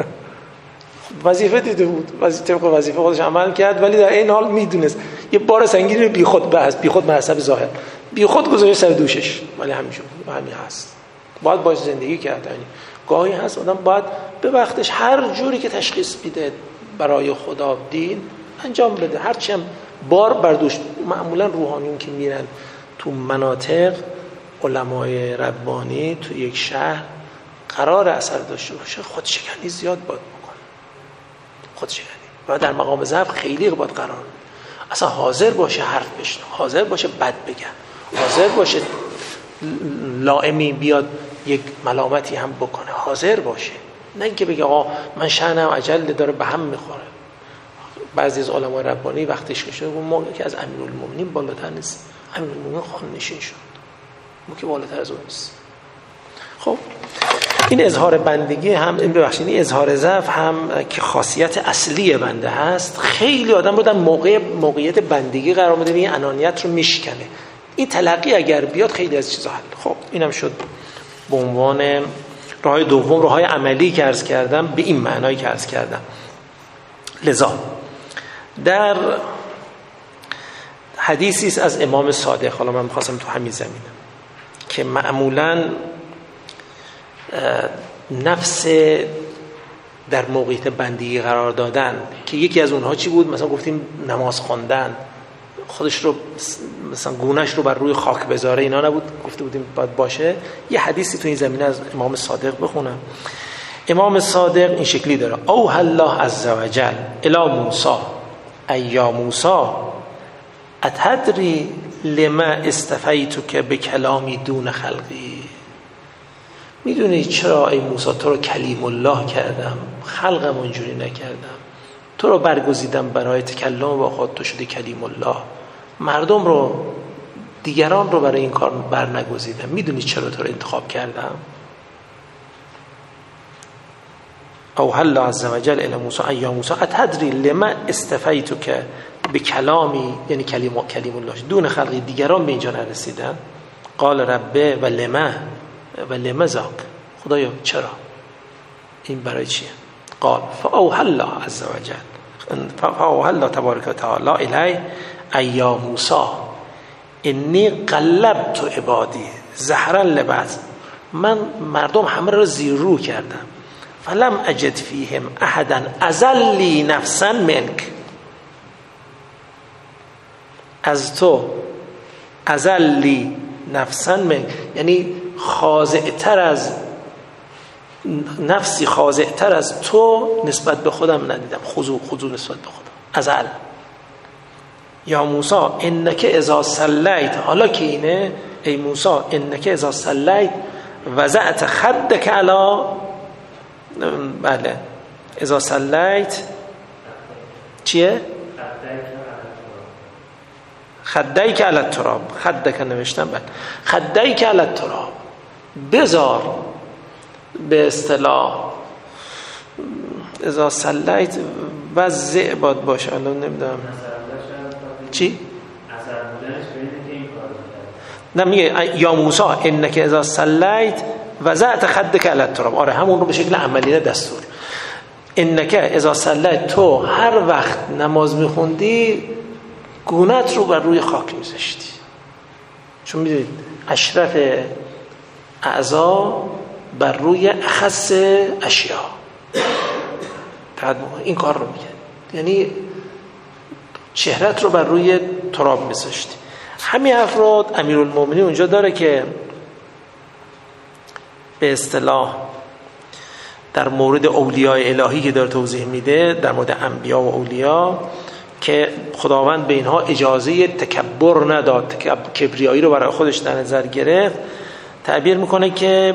وظیفه دیده بود، طبق وظیفه خودش عمل کرد، ولی در این حال میدونست یه بار سنگینی رو بیخود به حسب ظاهر بیخود گذاشته سر دوشش، ولی همین هست. باید باش زندگی کرد. یعنی گاهی هست آدم باید به وقتش هر جوری که تشخیص میده برای خدا دین انجام بده، هرچی هم بار بر دوش. معمولا روحانیون که میرن تو مناطق، علمای ربانی تو یک شهر قرار اثر داشته باشه، خودشکنی زیاد باید بکنه. خودشکنی و در مقام ضعف خیلی باید قرار، اصلا حاضر باشه حرف بشنه، حاضر باشه بد بگن، حاضر باشه لائمی بیاد یک ملامتی هم بکنه، حاضر باشه. نه اینکه بگه آقا من شأنم عجل داره به هم میخوره. بعضی از علمای ربانی وقتش که شده ما که از امیرالمومنین بالاتر نیست، امیرالمومنین خان نشین شد، ما که بالاتر از اون نیست. خب این اظهار بندگی هم، این ببخشید این اظهار ضعف هم که خاصیت اصلی بنده هست، خیلی آدم رو در موقعیت بندگی قرار میده، این انانیت رو میشکنه. این تلقی اگر بیاد خیلی از چیزا حل. خب اینم شد به عنوان راه دوم، راه عملی که عرض کردم، به این معنایی که عرض کردم. لذا در حدیثی است از امام صادق، حالا من می‌خواستم تو همین زمینه که معمولاً نفس در موقعیت بندگی قرار دادن، که یکی از اونها چی بود؟ مثلا گفتیم نماز خواندن، خودش رو مثلا گونهش رو بر روی خاک بذاره، اینا نبود، گفته بودیم باید باشه. یه حدیثی تو این زمینه از امام صادق بخونم. امام صادق این شکلی داره: اوحی الله عزوجل الی موسی ایا موسی اتدری لما استفیتک بکلامی دون خلقی. میدونی چرا ای موسی تو رو کلیم الله کردم، خلقم اونجوری نکردم، تو رو برگزیدم برای تکلم با خود، تو شده کلیم الله، مردم رو دیگران رو برای این کار برنگزیدم. میدونی چرا تو رو انتخاب کردم؟ اوحی الله عزوجل الی موسی ایا موسی اتدری لما استفیتک بکلامی، یعنی کلیم الله دون خلقی، دیگران به اینجا نرسیدن. قال ربه و لما ذاک، خدایا چرا؟ این برای چیه؟ قال فاوحی الله عزوجل فاوحی الله تبارک و تعالی الی ایا موسی انی قلبت عبادی زهرا لبعض، من مردم همه رو زیر رو کردم، فلم اجد فیهم احدا اذلی نفسا منک، از تو اذلی نفسا منک، یعنی خاضع‌تر از نفسی، خاضع‌تر از تو نسبت به خودم ندیدم. خضوع نسبت به خودم. ازل یا موسی انک اذا صلیت، حالا که اینه ای موسی انک اذا صلیت وضعت خدک علی، بله اذا صلیت چیه؟ خدیک علی التراب، خدک نوشتم، بله خدیک علی التراب، بذار به اصطلاح اذا صلیت وضع باد باشه، الان نمیدونم چی؟ نه میگه یا موسی انک اذا صلیت وضعت خدک علی التراب، آره همون رو به شکل عملی دستور. انک اذا صلیت، تو هر وقت نماز میخوندی گونت رو بر روی خاک میذاشتی، چون میدونید اشرف اعضا بر روی اخص اشیا، این کار رو میگه، یعنی چهرت رو بر روی تراب میذاشتی. همین افراد امیرالمومنین اونجا داره که به اصطلاح در مورد اولیاء الهی که داره توضیح میده، در مورد انبیا و اولیا، که خداوند به اینها اجازه تکبر نداد، کبریایی رو برای خودش در نظر گرفت، تعبیر میکنه که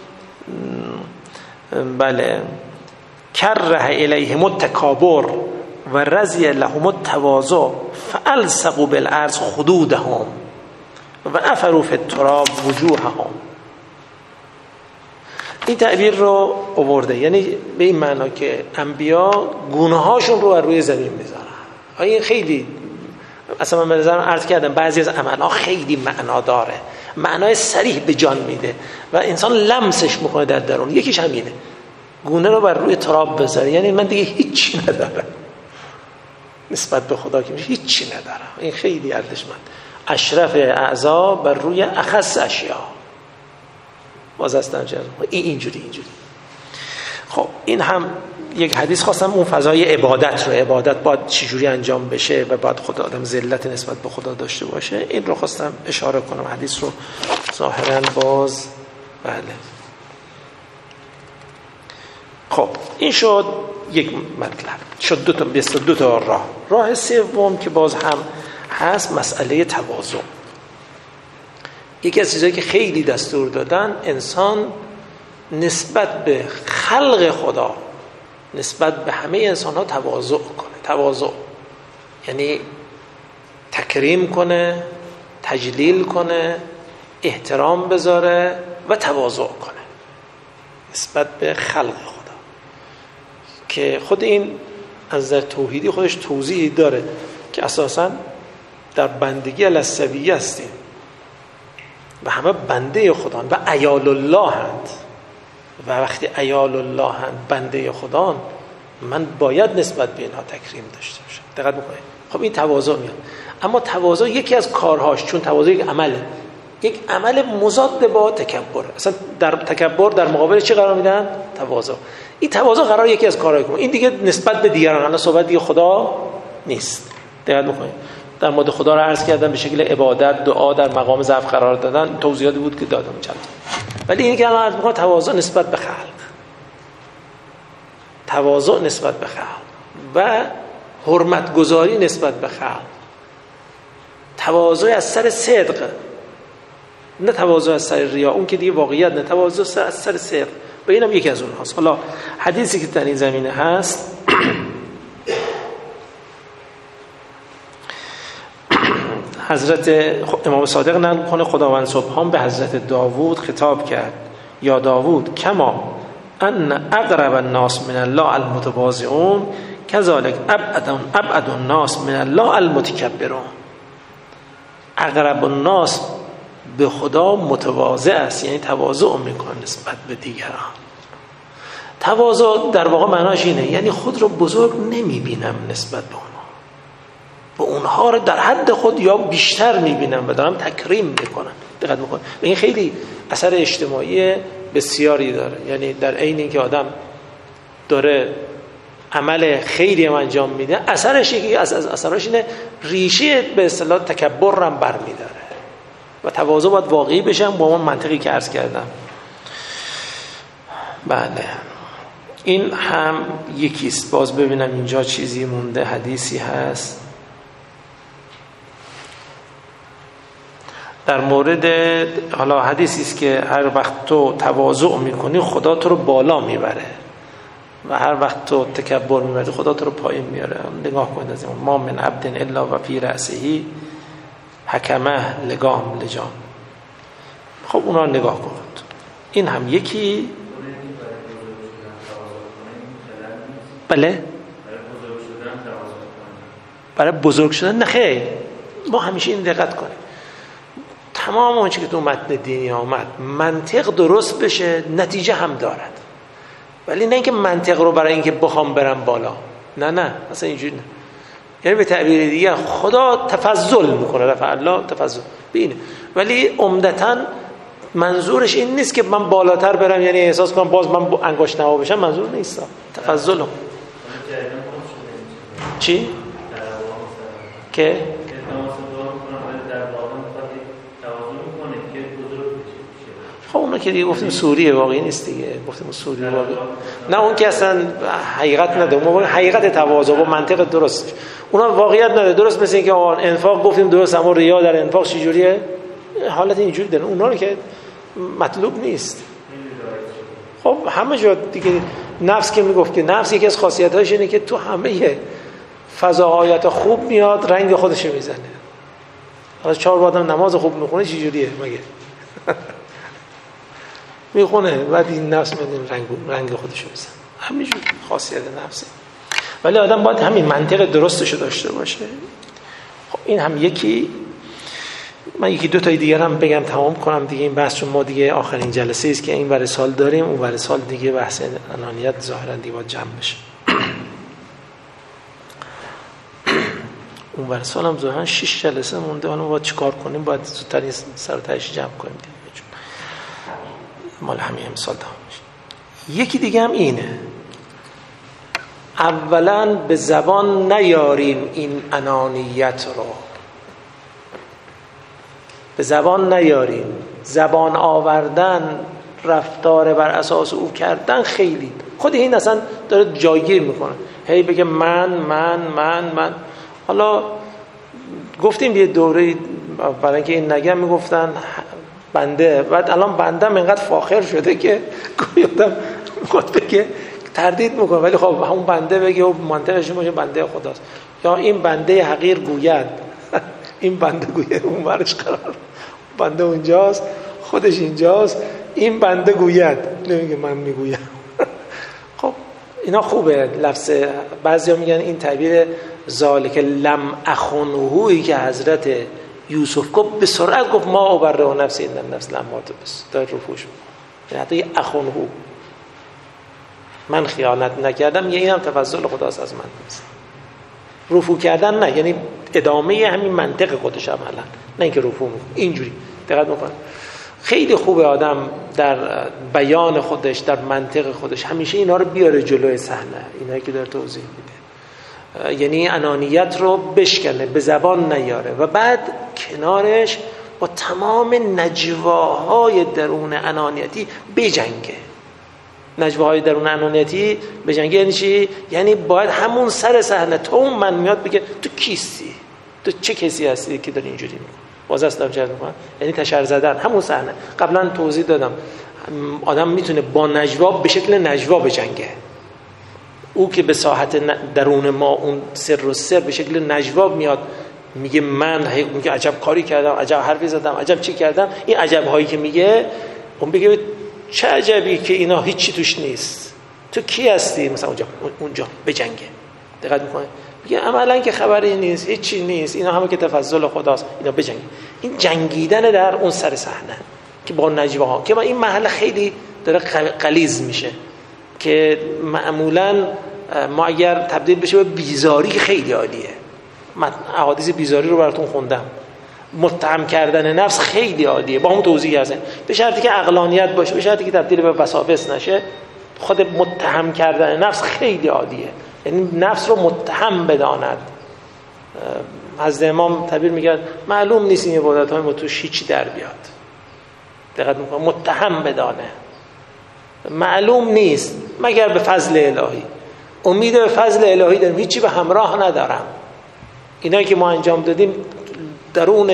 بله کره الیهم التکابر و رضی لهم التواضع فالصقوا بالارض خدودهم و نفروا فی التراب وجوههم. این تعبیر رو آورده، یعنی به این معنا که انبیا گونه هاشون رو بر روی زمین میذارن. این خیلی اصلا من نظرم عرض کردم بعضی از عملها خیلی معنا داره، معنای صریح به جان میده و انسان لمسش میکنه در درون. یکیش همینه، گونه رو بر روی تراب بذاره، یعنی من دیگه هیچی ندارم نسبت به خدا، که هیچی ندارم. این خیلی ارزشمند، اشرف اعضا بر روی اخص اشیا. باز هستم اینجوری. خب این هم یک حدیث خواستم اون فضای عبادت رو، عبادت باید چجوری انجام بشه و باید خدا آدم ذلت نسبت به خدا داشته باشه، این رو خواستم اشاره کنم. حدیث رو ظاهرا باز بله. خب این شد یک مطلب، شد دو تا راه سوم که باز هم هست مسئله تواضع. یکی از چیزایی که خیلی دستور دادن انسان نسبت به خلق خدا، نسبت به همه انسان ها تواضع کنه. تواضع یعنی تکریم کنه، تجلیل کنه، احترام بذاره و تواضع کنه نسبت به خلق خدا، که خود این از نظر توحیدی خودش توضیحی داره که اساساً در بندگی الاسویه هستیم و همه بنده خدان و عیال الله هند، و وقتی عیال الله هند بنده خدان، من باید نسبت به اینها تکریم داشته باشم. دقت بکنید. خب این تواضع میاد، اما تواضع یکی از کارهاش، چون تواضع یک عمله، یک عمل مضاد با تکبر. اصلا در تکبر در مقابل چی قرار میدن؟ تواضع. این تواضع قرار یکی از کارهای کنه. این دیگه نسبت به دیگران، الان صحبت دیگه خدا نیست. دقت بکنید. در مورد خدا رو عرض کردم به شکل عبادت، دعا در مقام ضعف قرار دادن، توضیحاتی بود که دادم چند. ولی اینی که الان عرض می‌کنم تواضع نسبت به خلق، تواضع نسبت به خلق و حرمت گذاری نسبت به خلق، تواضع از سر صدق، نه تواضع از سر ریا، اون که دیگه واقعیت، نه تواضع از سر صدق. و اینم یکی از اونهاست. حالا حدیثی که در این زمینه هست حضرت امام صادق نقل کنه خداوند سبحان به حضرت داوود خطاب کرد: یا داوود کما ان اقرب الناس من الله المتواضعون کذالک ابعد الناس من الله المتکبرون. اقرب الناس به خدا متواضع است، یعنی تواضع میکنه نسبت به دیگران. تواضع در واقع معناش اینه، یعنی خود رو بزرگ نمیبینم نسبت به و اونها رو در حد خود یا بیشتر میبینم و دارم تکریم میکنم. دقت بکن، این خیلی اثر اجتماعی بسیاری داره. یعنی در عین اینکه آدم داره عمل خیری هم انجام میده، اثرش یکی از اثرش اینه ریشه به اصطلاح تکبر هم برمیداره و تواضع باید واقعی بشم با اون منطقی که عرض کردم. بله این هم یکیست. باز ببینم اینجا چیزی مونده، حدیثی هست. در مورد حالا حدیثی است که هر وقت تو تواضع میکنی خدا تو رو بالا میبره و هر وقت تو تکبر میبری خدا تو رو پایین میاره. نگاه کنید از این ما من عبد الا و فی رأسه حکمه لگام لجام. خب اونا رو نگاه کنید. این هم یکی بله برای بزرگ شدن نه خیر. ما همیشه این دقت کنیم تمام اون چی که تو متن دینی آمد منطق درست بشه نتیجه هم دارد، ولی نه اینکه منطق رو برای اینکه بخوام برم بالا، نه اصلا اینجوری نه. یعنی به تعبیر دیگه خدا تفضل میکنه، رفع الله تفضل بینه، ولی عمدتاً منظورش این نیست که من بالاتر برم یعنی احساس کنم باز من انگشت نما بشم، منظور نیست. تفضلم چی؟ که خب اون که دیگه گفتیم سوریه واقعی نیست دیگه، گفتیم سوریه واقعی نه، اون که اصلا حقیقت نداره. ما حقیقت تواضع با منطق درست اونا واقعیت نداره. درست مثل اینکه انفاق گفتیم درست، اما ریا در انفاق چجوریه؟ حالت اینجوری داره. اونا رو که مطلوب نیست. خب همه جا دیگه نفس که میگفت که نفس یکی از خاصیت‌هاش اینه که تو همه فضاحات خوب میاد رنگ خودش میزنه. حالا 4 آدم نماز خوب میخونه چجوریه مگه؟ میخونه بعد این نفس میاد رنگ خودش میزنه. همینجور خاصیت نفسه. ولی آدم باید همین منطق درستشو داشته باشه. خب این هم یکی. من یکی دو تای دیگر هم بگم تمام کنم دیگه این بحث، چون ما دیگه آخرین جلسه است که این ور سال داریم، اون ور سال دیگه بحث انانیت ظاهرا دیگه باید جمع بشه. اون ور سال هم ظاهرا 6 جلسه مونده، حالا باید چیکار کنیم؟ باید زودتر سر و تهش جمع کنیم دیگه، چون مال همین امسال تمام میشه. یکی دیگه هم اینه، اولا به زبان نیاریم این انانیت رو، به زبان نیاریم. زبان آوردن، رفتار بر اساس او کردن خیلی خود این اصلا داره جایگیر میکنه، هی بگه من. حالا گفتیم یه دوره برای اینکه این نگه میگفتن بنده، بعد الان بنده اینقدر فاخر شده که گویادم خود بگه تردید میکنه، ولی خب همون بنده بگه و منطقش باشه بنده خداست، یا این بنده حقیر گوید این بنده گوید اون برش قرار، بنده اونجاست خودش اینجاست، این بنده گوید نمیگه من میگویم. خب اینا خوبه لفظ. بعضیا میگن این تعبیر ذالک لم اخنهویی که حضرت یوسف گفت به سرعت گفت ما ابرئ نفسی ان النفس لاماره بالسوء، داره رفوش میکنه، حتی اخنهو من خیانت نکردم، یه اینم تفضل خداست از من نیست. رفو کردن نه، یعنی ادامه همین منطق خودش عملا، نه اینکه رفو میکنه. اینجوری دقت میکنه. خیلی خوبه آدم در بیان خودش، در منطق خودش همیشه اینا رو بیاره جلوی صحنه، اینایی که داره توضیح میده، یعنی انانیت رو بشکنه، به زبان نیاره و بعد کنارش با تمام نجواهای درون انانیتی بجنگه. نجواهای درون انانیتی بجنگه یعنی چی؟ یعنی باید همون سر صحنه تو اون من میاد بگه تو کیستی؟ تو چه کسی هستی که داری اینجوری میکنی؟ واضح است دارم میکنم، یعنی تشر زدن همون صحنه. قبلا توضیح دادم آدم میتونه با نجوا به شکل نجوا بجنگه. او که به ساحت درون ما اون سر و سر به شکل نجوا میاد میگه من میگه عجب کاری کردم، عجب حرفی زدم، عجب چی کردم. این عجب هایی که میگه اون بگه چه عجبی که اینا هیچی توش نیست، تو کی هستی؟ مثلا اونجا بجنگه. دقت میکنه میگه عملا که خبری نیست، هیچی نیست، اینا همه که تفضل خداست، اینا بجنگه. این جنگیدن در اون سر صحنه که با نجواها، که این محل خیلی داره غلیظ میشه، که معمولا ما اگر تبدیل بشه به بیزاری خیلی عالیه. من احادیث بیزاری رو براتون خوندم. متهم کردن نفس خیلی عالیه، با هم توضیح هستن، به شرطی که عقلانیت باشه، به شرطی که تبدیل به وساوس نشه. خود متهم کردن نفس خیلی عالیه، یعنی نفس رو متهم بداند. حضرت امام تعبیر میگن معلوم نیست این عبادت‌های ما توش هیچی در بیاد. دقت میکنم متهم بدانه، معلوم نیست مگر به فضل الهی. امید به فضل الهی داریم، هیچی به همراه ندارم. اینایی که ما انجام دادیم درونش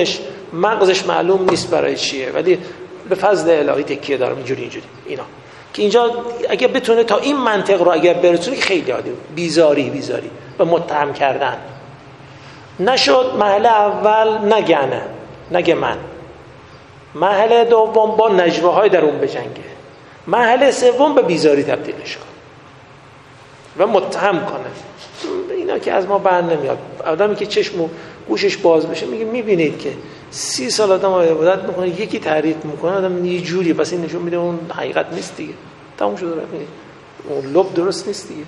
مغزش معلوم نیست برای چیه، ولی به فضل الهی تکیه دارم اینجوری اینا که اینجا اگه بتونه تا این منطق رو اگر برسونه که خیلی عالی. بیزاری و متهم کردن نشد. مرحله اول نگه من، مرحله دوم با نجوه های در اون بجنگه، مرحله سوم به بیزاری تبدیلش کنه و متهم کنه. اینا که از ما بر نمیاد. آدمی که چشم و گوشش باز بشه میگه میبینید که 30 سال آدم عبادت میکنه، یکی تعریف میکنه آدم یه جوری، پس این نشون میده اون حقیقت نیست دیگه، تموم شده. اون لب درست نیست دیگه.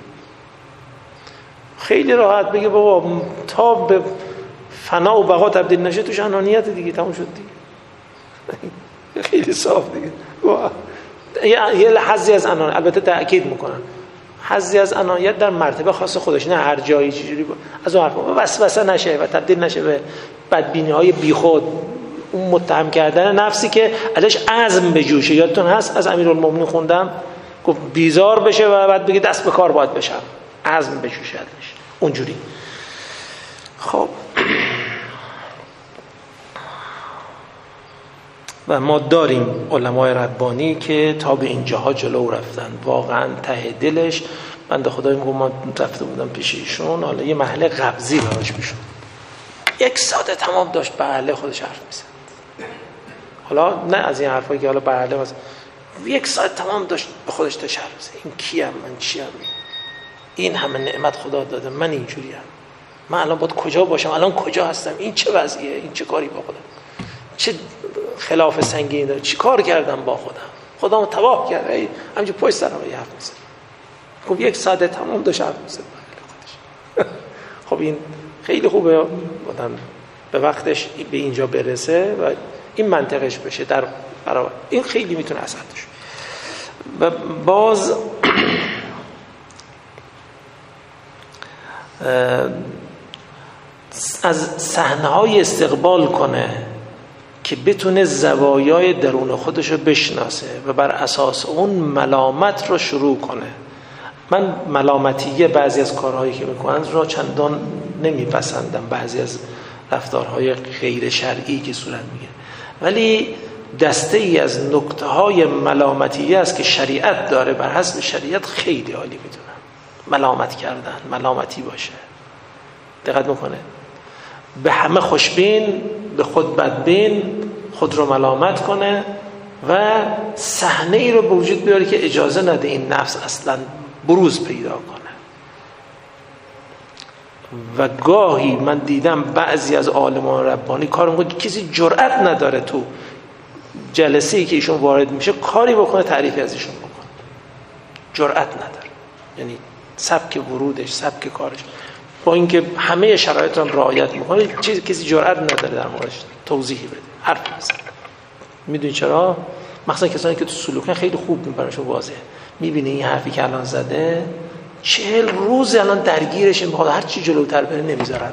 خیلی راحت بگه بابا تا به فنا و بقا تبدیل نشه توش انانیت دیگه، تموم شد دیگه. خیلی صاف دیگه. یه حظی از انانیت، البته تأکید میکنم حظی از انانیت در مرتبه خاص خودش، نه هر جایی چجوری از اون حرفا وسوسه نشه و تبدیل نشه به بدبینی‌های بیخود، اون متهم کردن نفسی که ازش عزم بجوشه. یادتون هست از امیرالمومنین خوندم گفت بیزار بشه و بعد بگه دست به کار باید بشم، عزم بجوشه ازش اونجوری. خب و ما داریم علمای ربانی که تا به اینجاها جلو رفتن، واقعا ته دلش بنده خدای میگم ما رفته بودم پیش ایشون، حالا یه محله قبضی براش میشد، 1 ساعت تمام داشت به اهل خودش حرف میزد. حالا نه از این حرفایی که حالا به اهل مثلا 1 ساعت تمام داشت به خودش داشت حرف میزد. این کیم؟ من چیم؟ این همه نعمت خدا داده، من اینجوریم، من الان باید کجا باشم، الان کجا هستم، این چه وضعیه، این چه کاری با خودم، چه خلاف سنگینی داره، چی کار کردم با خودم تباه کرده، همینجور پشت سرم یه حرف میزد. خب 1 ساعت تمام داشت حرف میزد خودش. خب این خیلی خوبه آدم به وقتش به اینجا برسه و این منطقش بشه در برابر این، خیلی میتونه اثر داشته. و باز از صحنه‌های استقبال کنه که بتونه زوایای درون خودش رو بشناسه و بر اساس اون ملامت رو شروع کنه. من ملامتیه بعضی از کارهایی که میکنن رو چندان نمیپسندم، بعضی از رفتارهای غیر شرعی که صورت میگیره، ولی دسته ای از نکته های ملامتیه است که شریعت داره، بر حسب شریعت خیلی عالی میدونم. ملامت کردن، ملامتی باشه، دقت میکنه، به همه خوشبین، به خود بدبین، خود رو ملامت کنه و صحنه ای رو به وجود بیاره که اجازه نده این نفس اصلا بروز پیدا کنه. و گاهی من دیدم بعضی از عالمان ربانی کار میکنه که کسی جرأت نداره تو جلسه‌ای که ایشون وارد میشه کاری بکنه تعریفی از ایشون بکنه، جرأت نداره، یعنی سبک ورودش، سبک کارش، با اینکه همه شرایط رو رعایت میکنه، کسی جرأت نداره در موردش توضیحی بده، حرف بزنه. میدونی چرا؟ مثلا کسانی که تو سلوکن خیلی خوب میبرنشون واضحه، میبینی این حرفی که الان زده 40 روز الان درگیرش، میخواد هر چی جلوتر بره نمیذارن.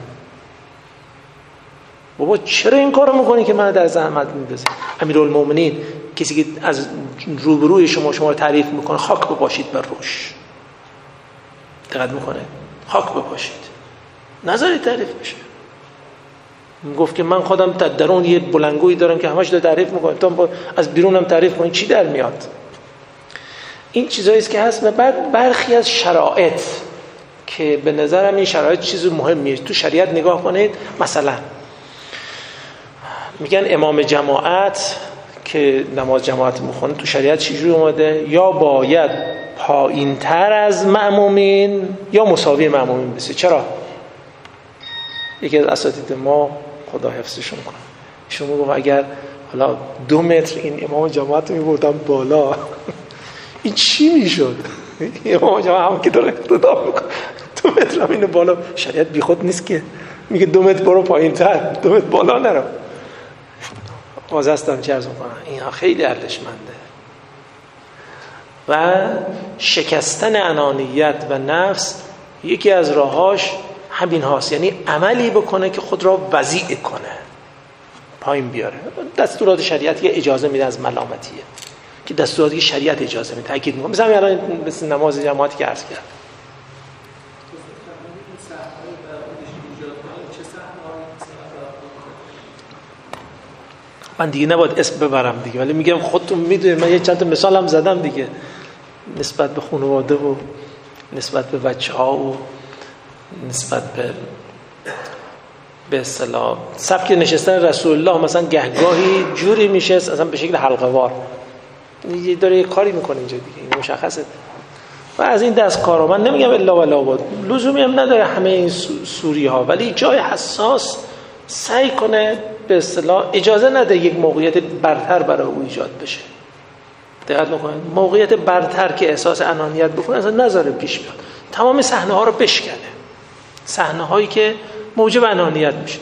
بابا چرا این کارو میکنی که من در زحمت میندازی؟ امیرالمومنین کسی که از روبروی شما رو تعریف میکنه خاک بپاشید بر روش، دقت میکنه، خاک بپاشید، نذارید تعریف بشه. گفت که من خودم در درون یه بلنگویی دارم که همش داره تعریف میکنه، تا از بیرونم تعریف کنی چی در میاد؟ این چیزایی است که هست. و بعد برخی از شرایط که به نظرم این شرایط چیز مهمیه تو شریعت نگاه کنید. مثلا میگن امام جماعت که نماز جماعت میخونه تو شریعت چجوری اومده؟ یا باید پایین تر از مأمومین یا مساوی مأمومین بشه. چرا؟ یکی از اساتید ما خدا حفظشون کنه ایشون میگه اگر حالا 2 متر این امام جماعت رو میبردم بالا این چی میشد؟ امام جماعت هم که داره اقتدا میکنه 2 متر هم اینو بالا، شریعت بی خود نیست که میگه 2 متر برو پایین تر، 2 متر بالا نرو. واسه چه عرض میکنم، اینها خیلی ارزشمنده. و شکستن انانیت و نفس یکی از راهاش همین هاست، یعنی عملی بکنه که خود را وضیع کنه، پایین بیاره. دستورات شریعت یه اجازه میده از ملامتیه که دستوراتی شریعت اجازه میده، تاکید میکنم. مثلا الان مثل نماز جماعتی که عرض کردم، من دیگه نباید اسم ببرم دیگه، ولی میگم خودتون میدونید، من یه چند تا مثال هم زدم دیگه، نسبت به خانواده و نسبت به بچه‌ها و نسبت به اصطلاح سبک نشستن رسول الله، مثلا گهگاهی جوری میشه اصلا به شکل حلقه وار، یه داره یه کاری میکنه اینجا دیگه، این مشخصه. و از این دست کارا من نمیگم الا ولا بود، لزومی هم نداره همه این سوری ها، ولی جای حساس سعی کنه به اصطلاح اجازه نده یک موقعیت برتر برای او ایجاد بشه. دقت میکنید، موقعیت برتر که احساس انانیت بکنه اصلا نذاره پیش بیاد، تمام صحنه ها رو بشکنه، صحنه هایی که موجب انانیت میشه.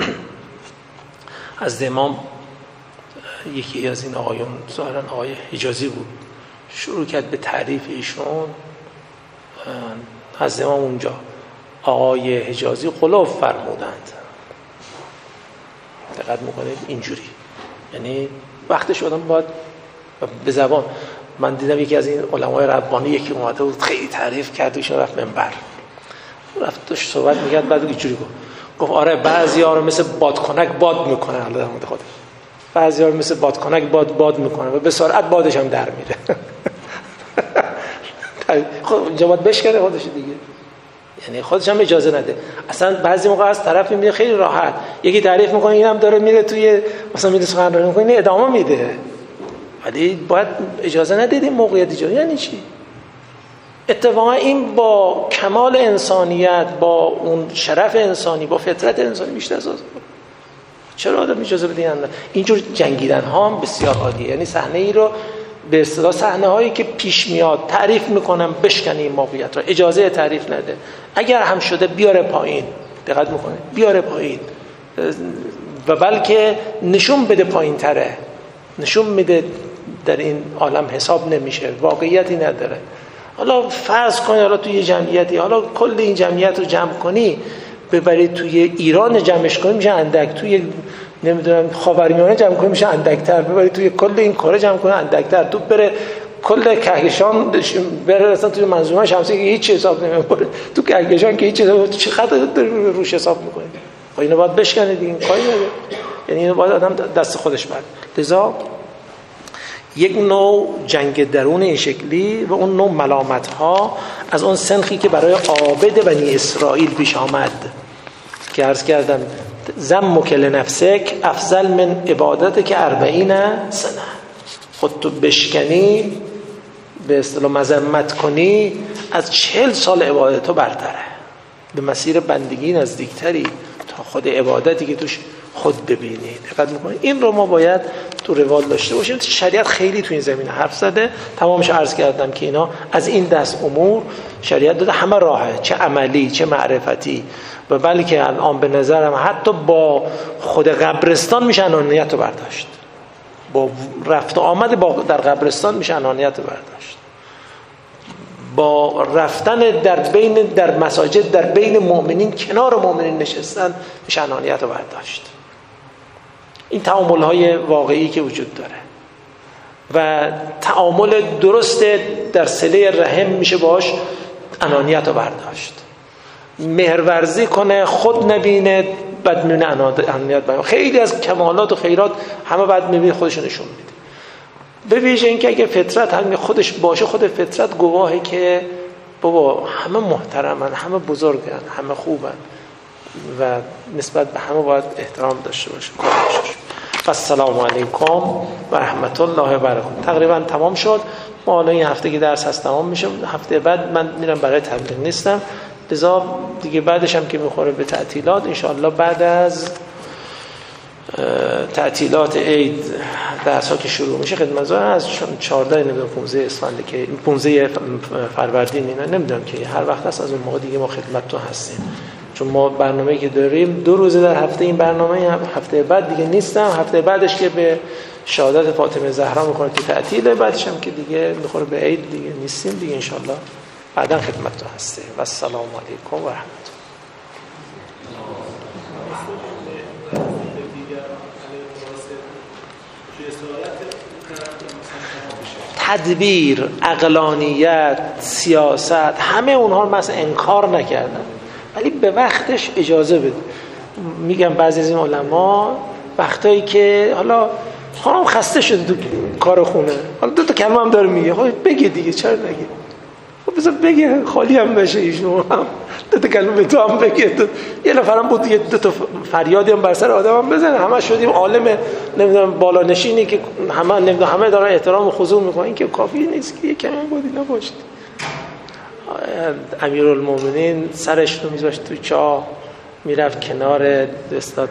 از امام یکی از این آقایون، ظاهرا آقای حجازی بود، شروع کرد به تعریف ایشون. از امام اونجا آقای حجازی خلاف فرمودند. دقت میکنید اینجوری، یعنی وقتش آدم باید به زبان. من دیدم یکی از این علمای ربانی یکی اومده بود خیلی تعریف کرد، ایشون رفت منبر، رفت داشت صحبت میکرد، بعد اینجوری گفت آره بعضی‌ها رو مثل بادکنک باد میکنه، الله رحمت خدا، بعضی‌ها رو مثل بادکنک باد میکنه و به سرعت بادش هم در میره. خب اینجا باید بشکنه خودش دیگه، یعنی خودش هم اجازه نده. اصلا بعضی موقع از طرف میبینه خیلی راحت یکی تعریف میکنه، اینم داره میره توی مثلا میره سخنرانی میکنه، این ادامه میده، ولی باید اجازه ندید موقعیت ایجاد. یعنی چی؟ اتفاقا این با کمال انسانیت، با اون شرف انسانی، با فطرت انسانی بیشتر اساس. چرا آدم اجازه بده اینجور جنگیدن ها هم بسیار عالیه. یعنی صحنه ای رو به اصطلاح صحنه هایی که پیش میاد تعریف میکنم، بشکنی این موقعیت رو، اجازه تعریف نده. اگر هم شده بیاره پایین، دقت میکنه بیاره پایین، و بلکه نشون بده پایین تره، نشون میده در این عالم حساب نمیشه، واقعیتی نداره. حالا فرض کنی حالا توی جمعیتی، حالا کل این جمعیت رو جمع کنی ببری توی ایران جمعش کنی میشه اندک، توی نمیدونم خاورمیانه جمع کنی میشه اندکتر، ببری توی کل این کره جمع کنی اندکتر، تو بره کل کهکشان بره اصلا توی منظومه شمسی که هیچ حساب نمیکنه، تو کهکشان که هیچ حساب، چه خطا روش حساب میکنی؟ خب اینو باید بشکنه دیگه، این کاری نداره. یعنی اینو باید آدم دست خودش بر. لذا یک نوع جنگ درون این شکلی و اون نوع ملامت ها از اون سنخی که برای عابد بنی اسرائیل پیش آمد که عرض کردم ذمک لنفسک افضل من عبادت که 40 سنه، خودتو بشکنی به اصطلاح مذمت کنی از 40 سال عبادتو برتره، به مسیر بندگی نزدیکتری تا خود عبادتی که توش خود ببینید. دقت میکنید این رو ما باید تو روال داشته باشیم. شریعت خیلی تو این زمینه حرف زده، تمامش عرض کردم که اینا از این دست امور شریعت داده، همه راهه، چه عملی چه معرفتی، و بلکه الان به نظرم حتی با خود قبرستان میشه انانیت رو برداشت، با رفت و آمد در قبرستان میشه انانیت رو برداشت، با رفتن در مساجد در بین مؤمنین کنار مؤمنین نشستن میشه انانیت رو برداشت. این تعامل های واقعی که وجود داره و تعامل درست در صله رحم میشه باش انانیت رو برداشت. مهرورزی کنه خود نبینه بعد میونه انانیت برداشت. خیلی از کمالات و خیرات همه بعد میبینه خودشو نشون میده. به ویژه اینکه اگه فطرت هم خودش باشه، خود فطرت گواهه که بابا همه محترمن، همه بزرگن، همه خوبن و نسبت به همه باید احترام داشته باشه. السلام علیکم و رحمت الله و برکاته. تقریبا تمام شد. ما حالا این هفته که درس هست تمام میشه، هفته بعد من میرم برای تبلیغ نیستم، لذا دیگه بعدش هم که میخوره به تعطیلات انشاءالله بعد از تعطیلات عید درس ها که شروع میشه خدمتتون از 14 نمیدونم 15 اسفند که 15 فروردین اینا نمیدونم که هر وقت هست از اون موقع دیگه ما خدمتتون هستیم، چون ما برنامه‌ای که داریم 2 روز در هفته، این برنامه هفته بعد دیگه نیستم، هفته بعدش که به شهادت فاطمه زهرا میخوره که تعطیله، بعدش هم که دیگه میخوره به عید دیگه نیستیم دیگه، انشالله بعدا خدمتتون هستیم. و السلام علیکم و رحمت الله. تدبیر، عقلانیت، سیاست، همه اونها رو مثلا انکار نکردن، ولی به وقتش اجازه بده. میگم بعضی از این علما وقتایی که حالا خانم خسته شده تو کار خونه، حالا 2 تا کلمه هم داره میگه، خب بگه دیگه، چرا نگه؟ خب بذار بگه، خالی هم بشه ایشون هم 2 تا کلمه تو هم بگه. یه نفرم بود یه 2 تا فریادی هم بر سر آدم هم بزنه، همه شدیم عالم نمیدونم بالانشینی که همه نمیدونم همه دارن احترام و خضوع میکنن. این که کافی نیست که کمی بود اینا باشه. امیرالمومنین سرش رو میذاشت تو چاه، میرفت کنار استاد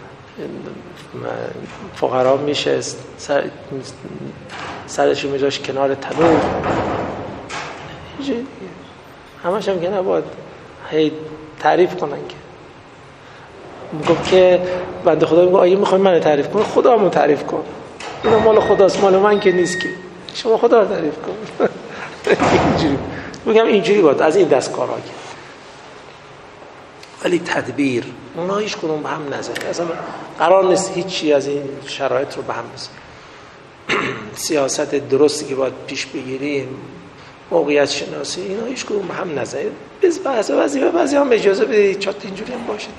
فقرا میشست، سرش رو میذاشت کنار تنور. همش هم که نباید هی تعریف کنن که میگم که بنده خدا میگم آیا میخوای من تعریف کنم؟ خدا همون تعریف کن، اینا مال خداست، مال من که نیست که، شما خدا رو تعریف کن. اینجوری میگم، اینجوری باید از این دست کارا کرد. ولی تدبیر اونا هیچ کدوم به هم نزنه، اصلا قرار نیست هیچی از این شرایط رو به هم بزنه. سیاست درستی که باید پیش بگیریم، موقعیت شناسی، اینا هیچ کدوم به هم نزنه. بعضی هم اجازه بدید چات اینجوری هم باشه.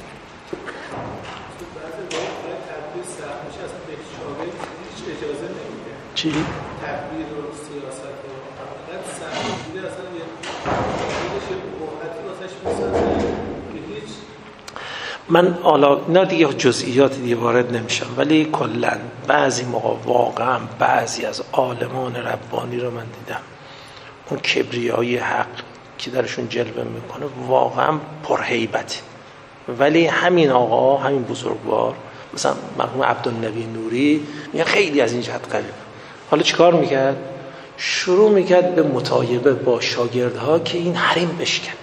چی؟ تدبیر و سیاست و فقط سرمایه‌گذاری اصلا یه وقتی واسش میسازه که هیچ. من حالا اینا دیگه جزئیات دیگه وارد نمیشم، ولی کلا بعضی موقع واقعا بعضی از عالمان ربانی رو من دیدم، اون کبریای حق که درشون جلوه میکنه واقعا پرهیبته. ولی همین آقا، همین بزرگوار، مثلا مرحوم عبدالنبی نوری، میگن خیلی از این جهت قریب. حالا چیکار میکرد؟ شروع میکرد به مطایبه با شاگردها که این حریم بشکنه.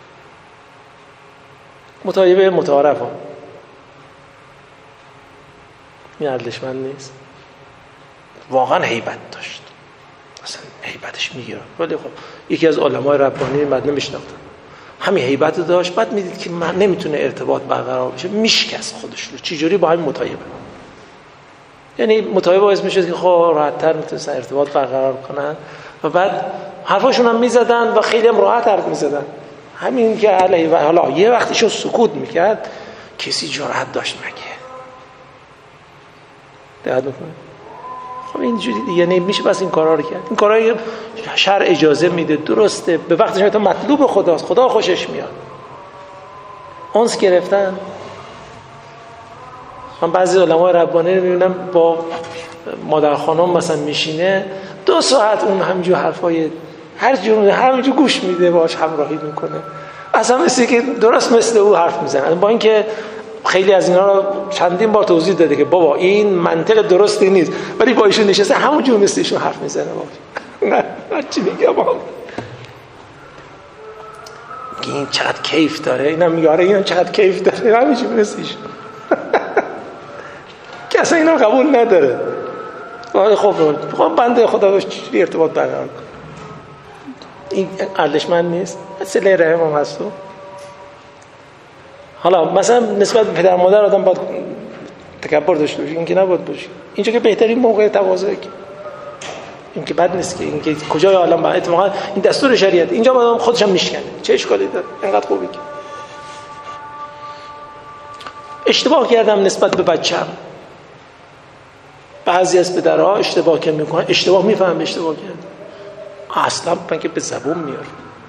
مطایبه متعارف ها، این عدلش من نیست. واقعا هیبت داشت، اصلا هیبتش میگیره. ولی خب یکی از علمای ربانی مد نمیشناختن، همین هیبت داشت. بعد میدید که من نمیتونه ارتباط برقرار بشه، میشکست خودش رو. چجوری؟ با همین مطایبه. یعنی مطایبه باعث میشد که خب راحت‌تر میتونستن ارتباط برقرار کنن و بعد حرفاشون هم میزدن و خیلی هم راحت حرف میزدن. همین که علیه و حالا یه وقتیشو سکوت میکرد، کسی جرأت داشت مگه؟ دقت میکنه. خب اینجوری دیگه نمیشه بس این کارا رو کرد. این کارا شرع اجازه میده، درسته، به وقتش تا مطلوب خداست، خدا خوشش میاد. اونس گرفتن. من بعضی علمای ربانی رو میبینم با مادر خانم مثلا میشینه 2 ساعت اون همینجور حرفای هر جور همینجور گوش میده، باهاش همراهی میکنه، اصلا مثل که درست مثل او حرف میزنه. با اینکه خیلی از اینا رو چندین بار توضیح داده که بابا این منطق درستی نیست، ولی با ایشون نشسته همونجور مثل ایشون حرف میزنه. بابا چی میگه بابا؟ این چقدر کیف داره، اینم میگه آره اینم چقدر کیف داره، همینجور مثل ایشون. که اصلا اینا قبول نداره. خب بنده خدا باش چجوری ارتباط برقرار کنه؟ این ارزشمند نیست؟ صله رحم هم هست. حالا مثلا نسبت به پدر مادر آدم باید تکبر داشته باشه، این که نباید باشه. اینجا که بهترین موقع تواضعه، که این که بد نیست، که این که کجای عالم با اتفاقا این دستور شریعت، اینجا آدم خودش هم میشکنه، چه اشکالی داره؟ اینقدر خوبه. که اشتباه کردم نسبت به بچه‌م. بعضی از پدرها اشتباه که میکنن، اشتباه میفهمن اشتباه کردن، اصلا من که به زبون میاره.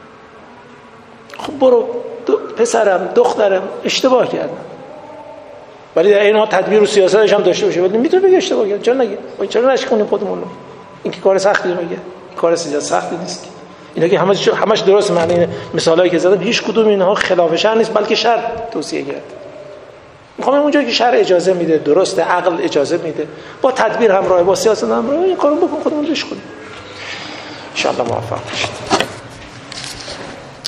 خب برو پسرم دخترم اشتباه کردم، ولی در این حال تدبیر و سیاستش هم داشته باشه. ولی میتونه بگه اشتباه کردم، چرا نگه؟ چرا نشکنیم خودمون رو؟ این که کار سختی میگه، کار سختی نیست. اینا که همش درست. من این مثالایی که زدم هیچ کدوم اینها خلاف شرع نیست، بلکه شرع توصیه کرده. میخوام اونجایی که شرع اجازه میده، درسته، عقل اجازه میده، با تدبیر همراه، با سیاست همراه، این کارو بکن، خودمون روش کنیم. ان شاء الله موفق بشید.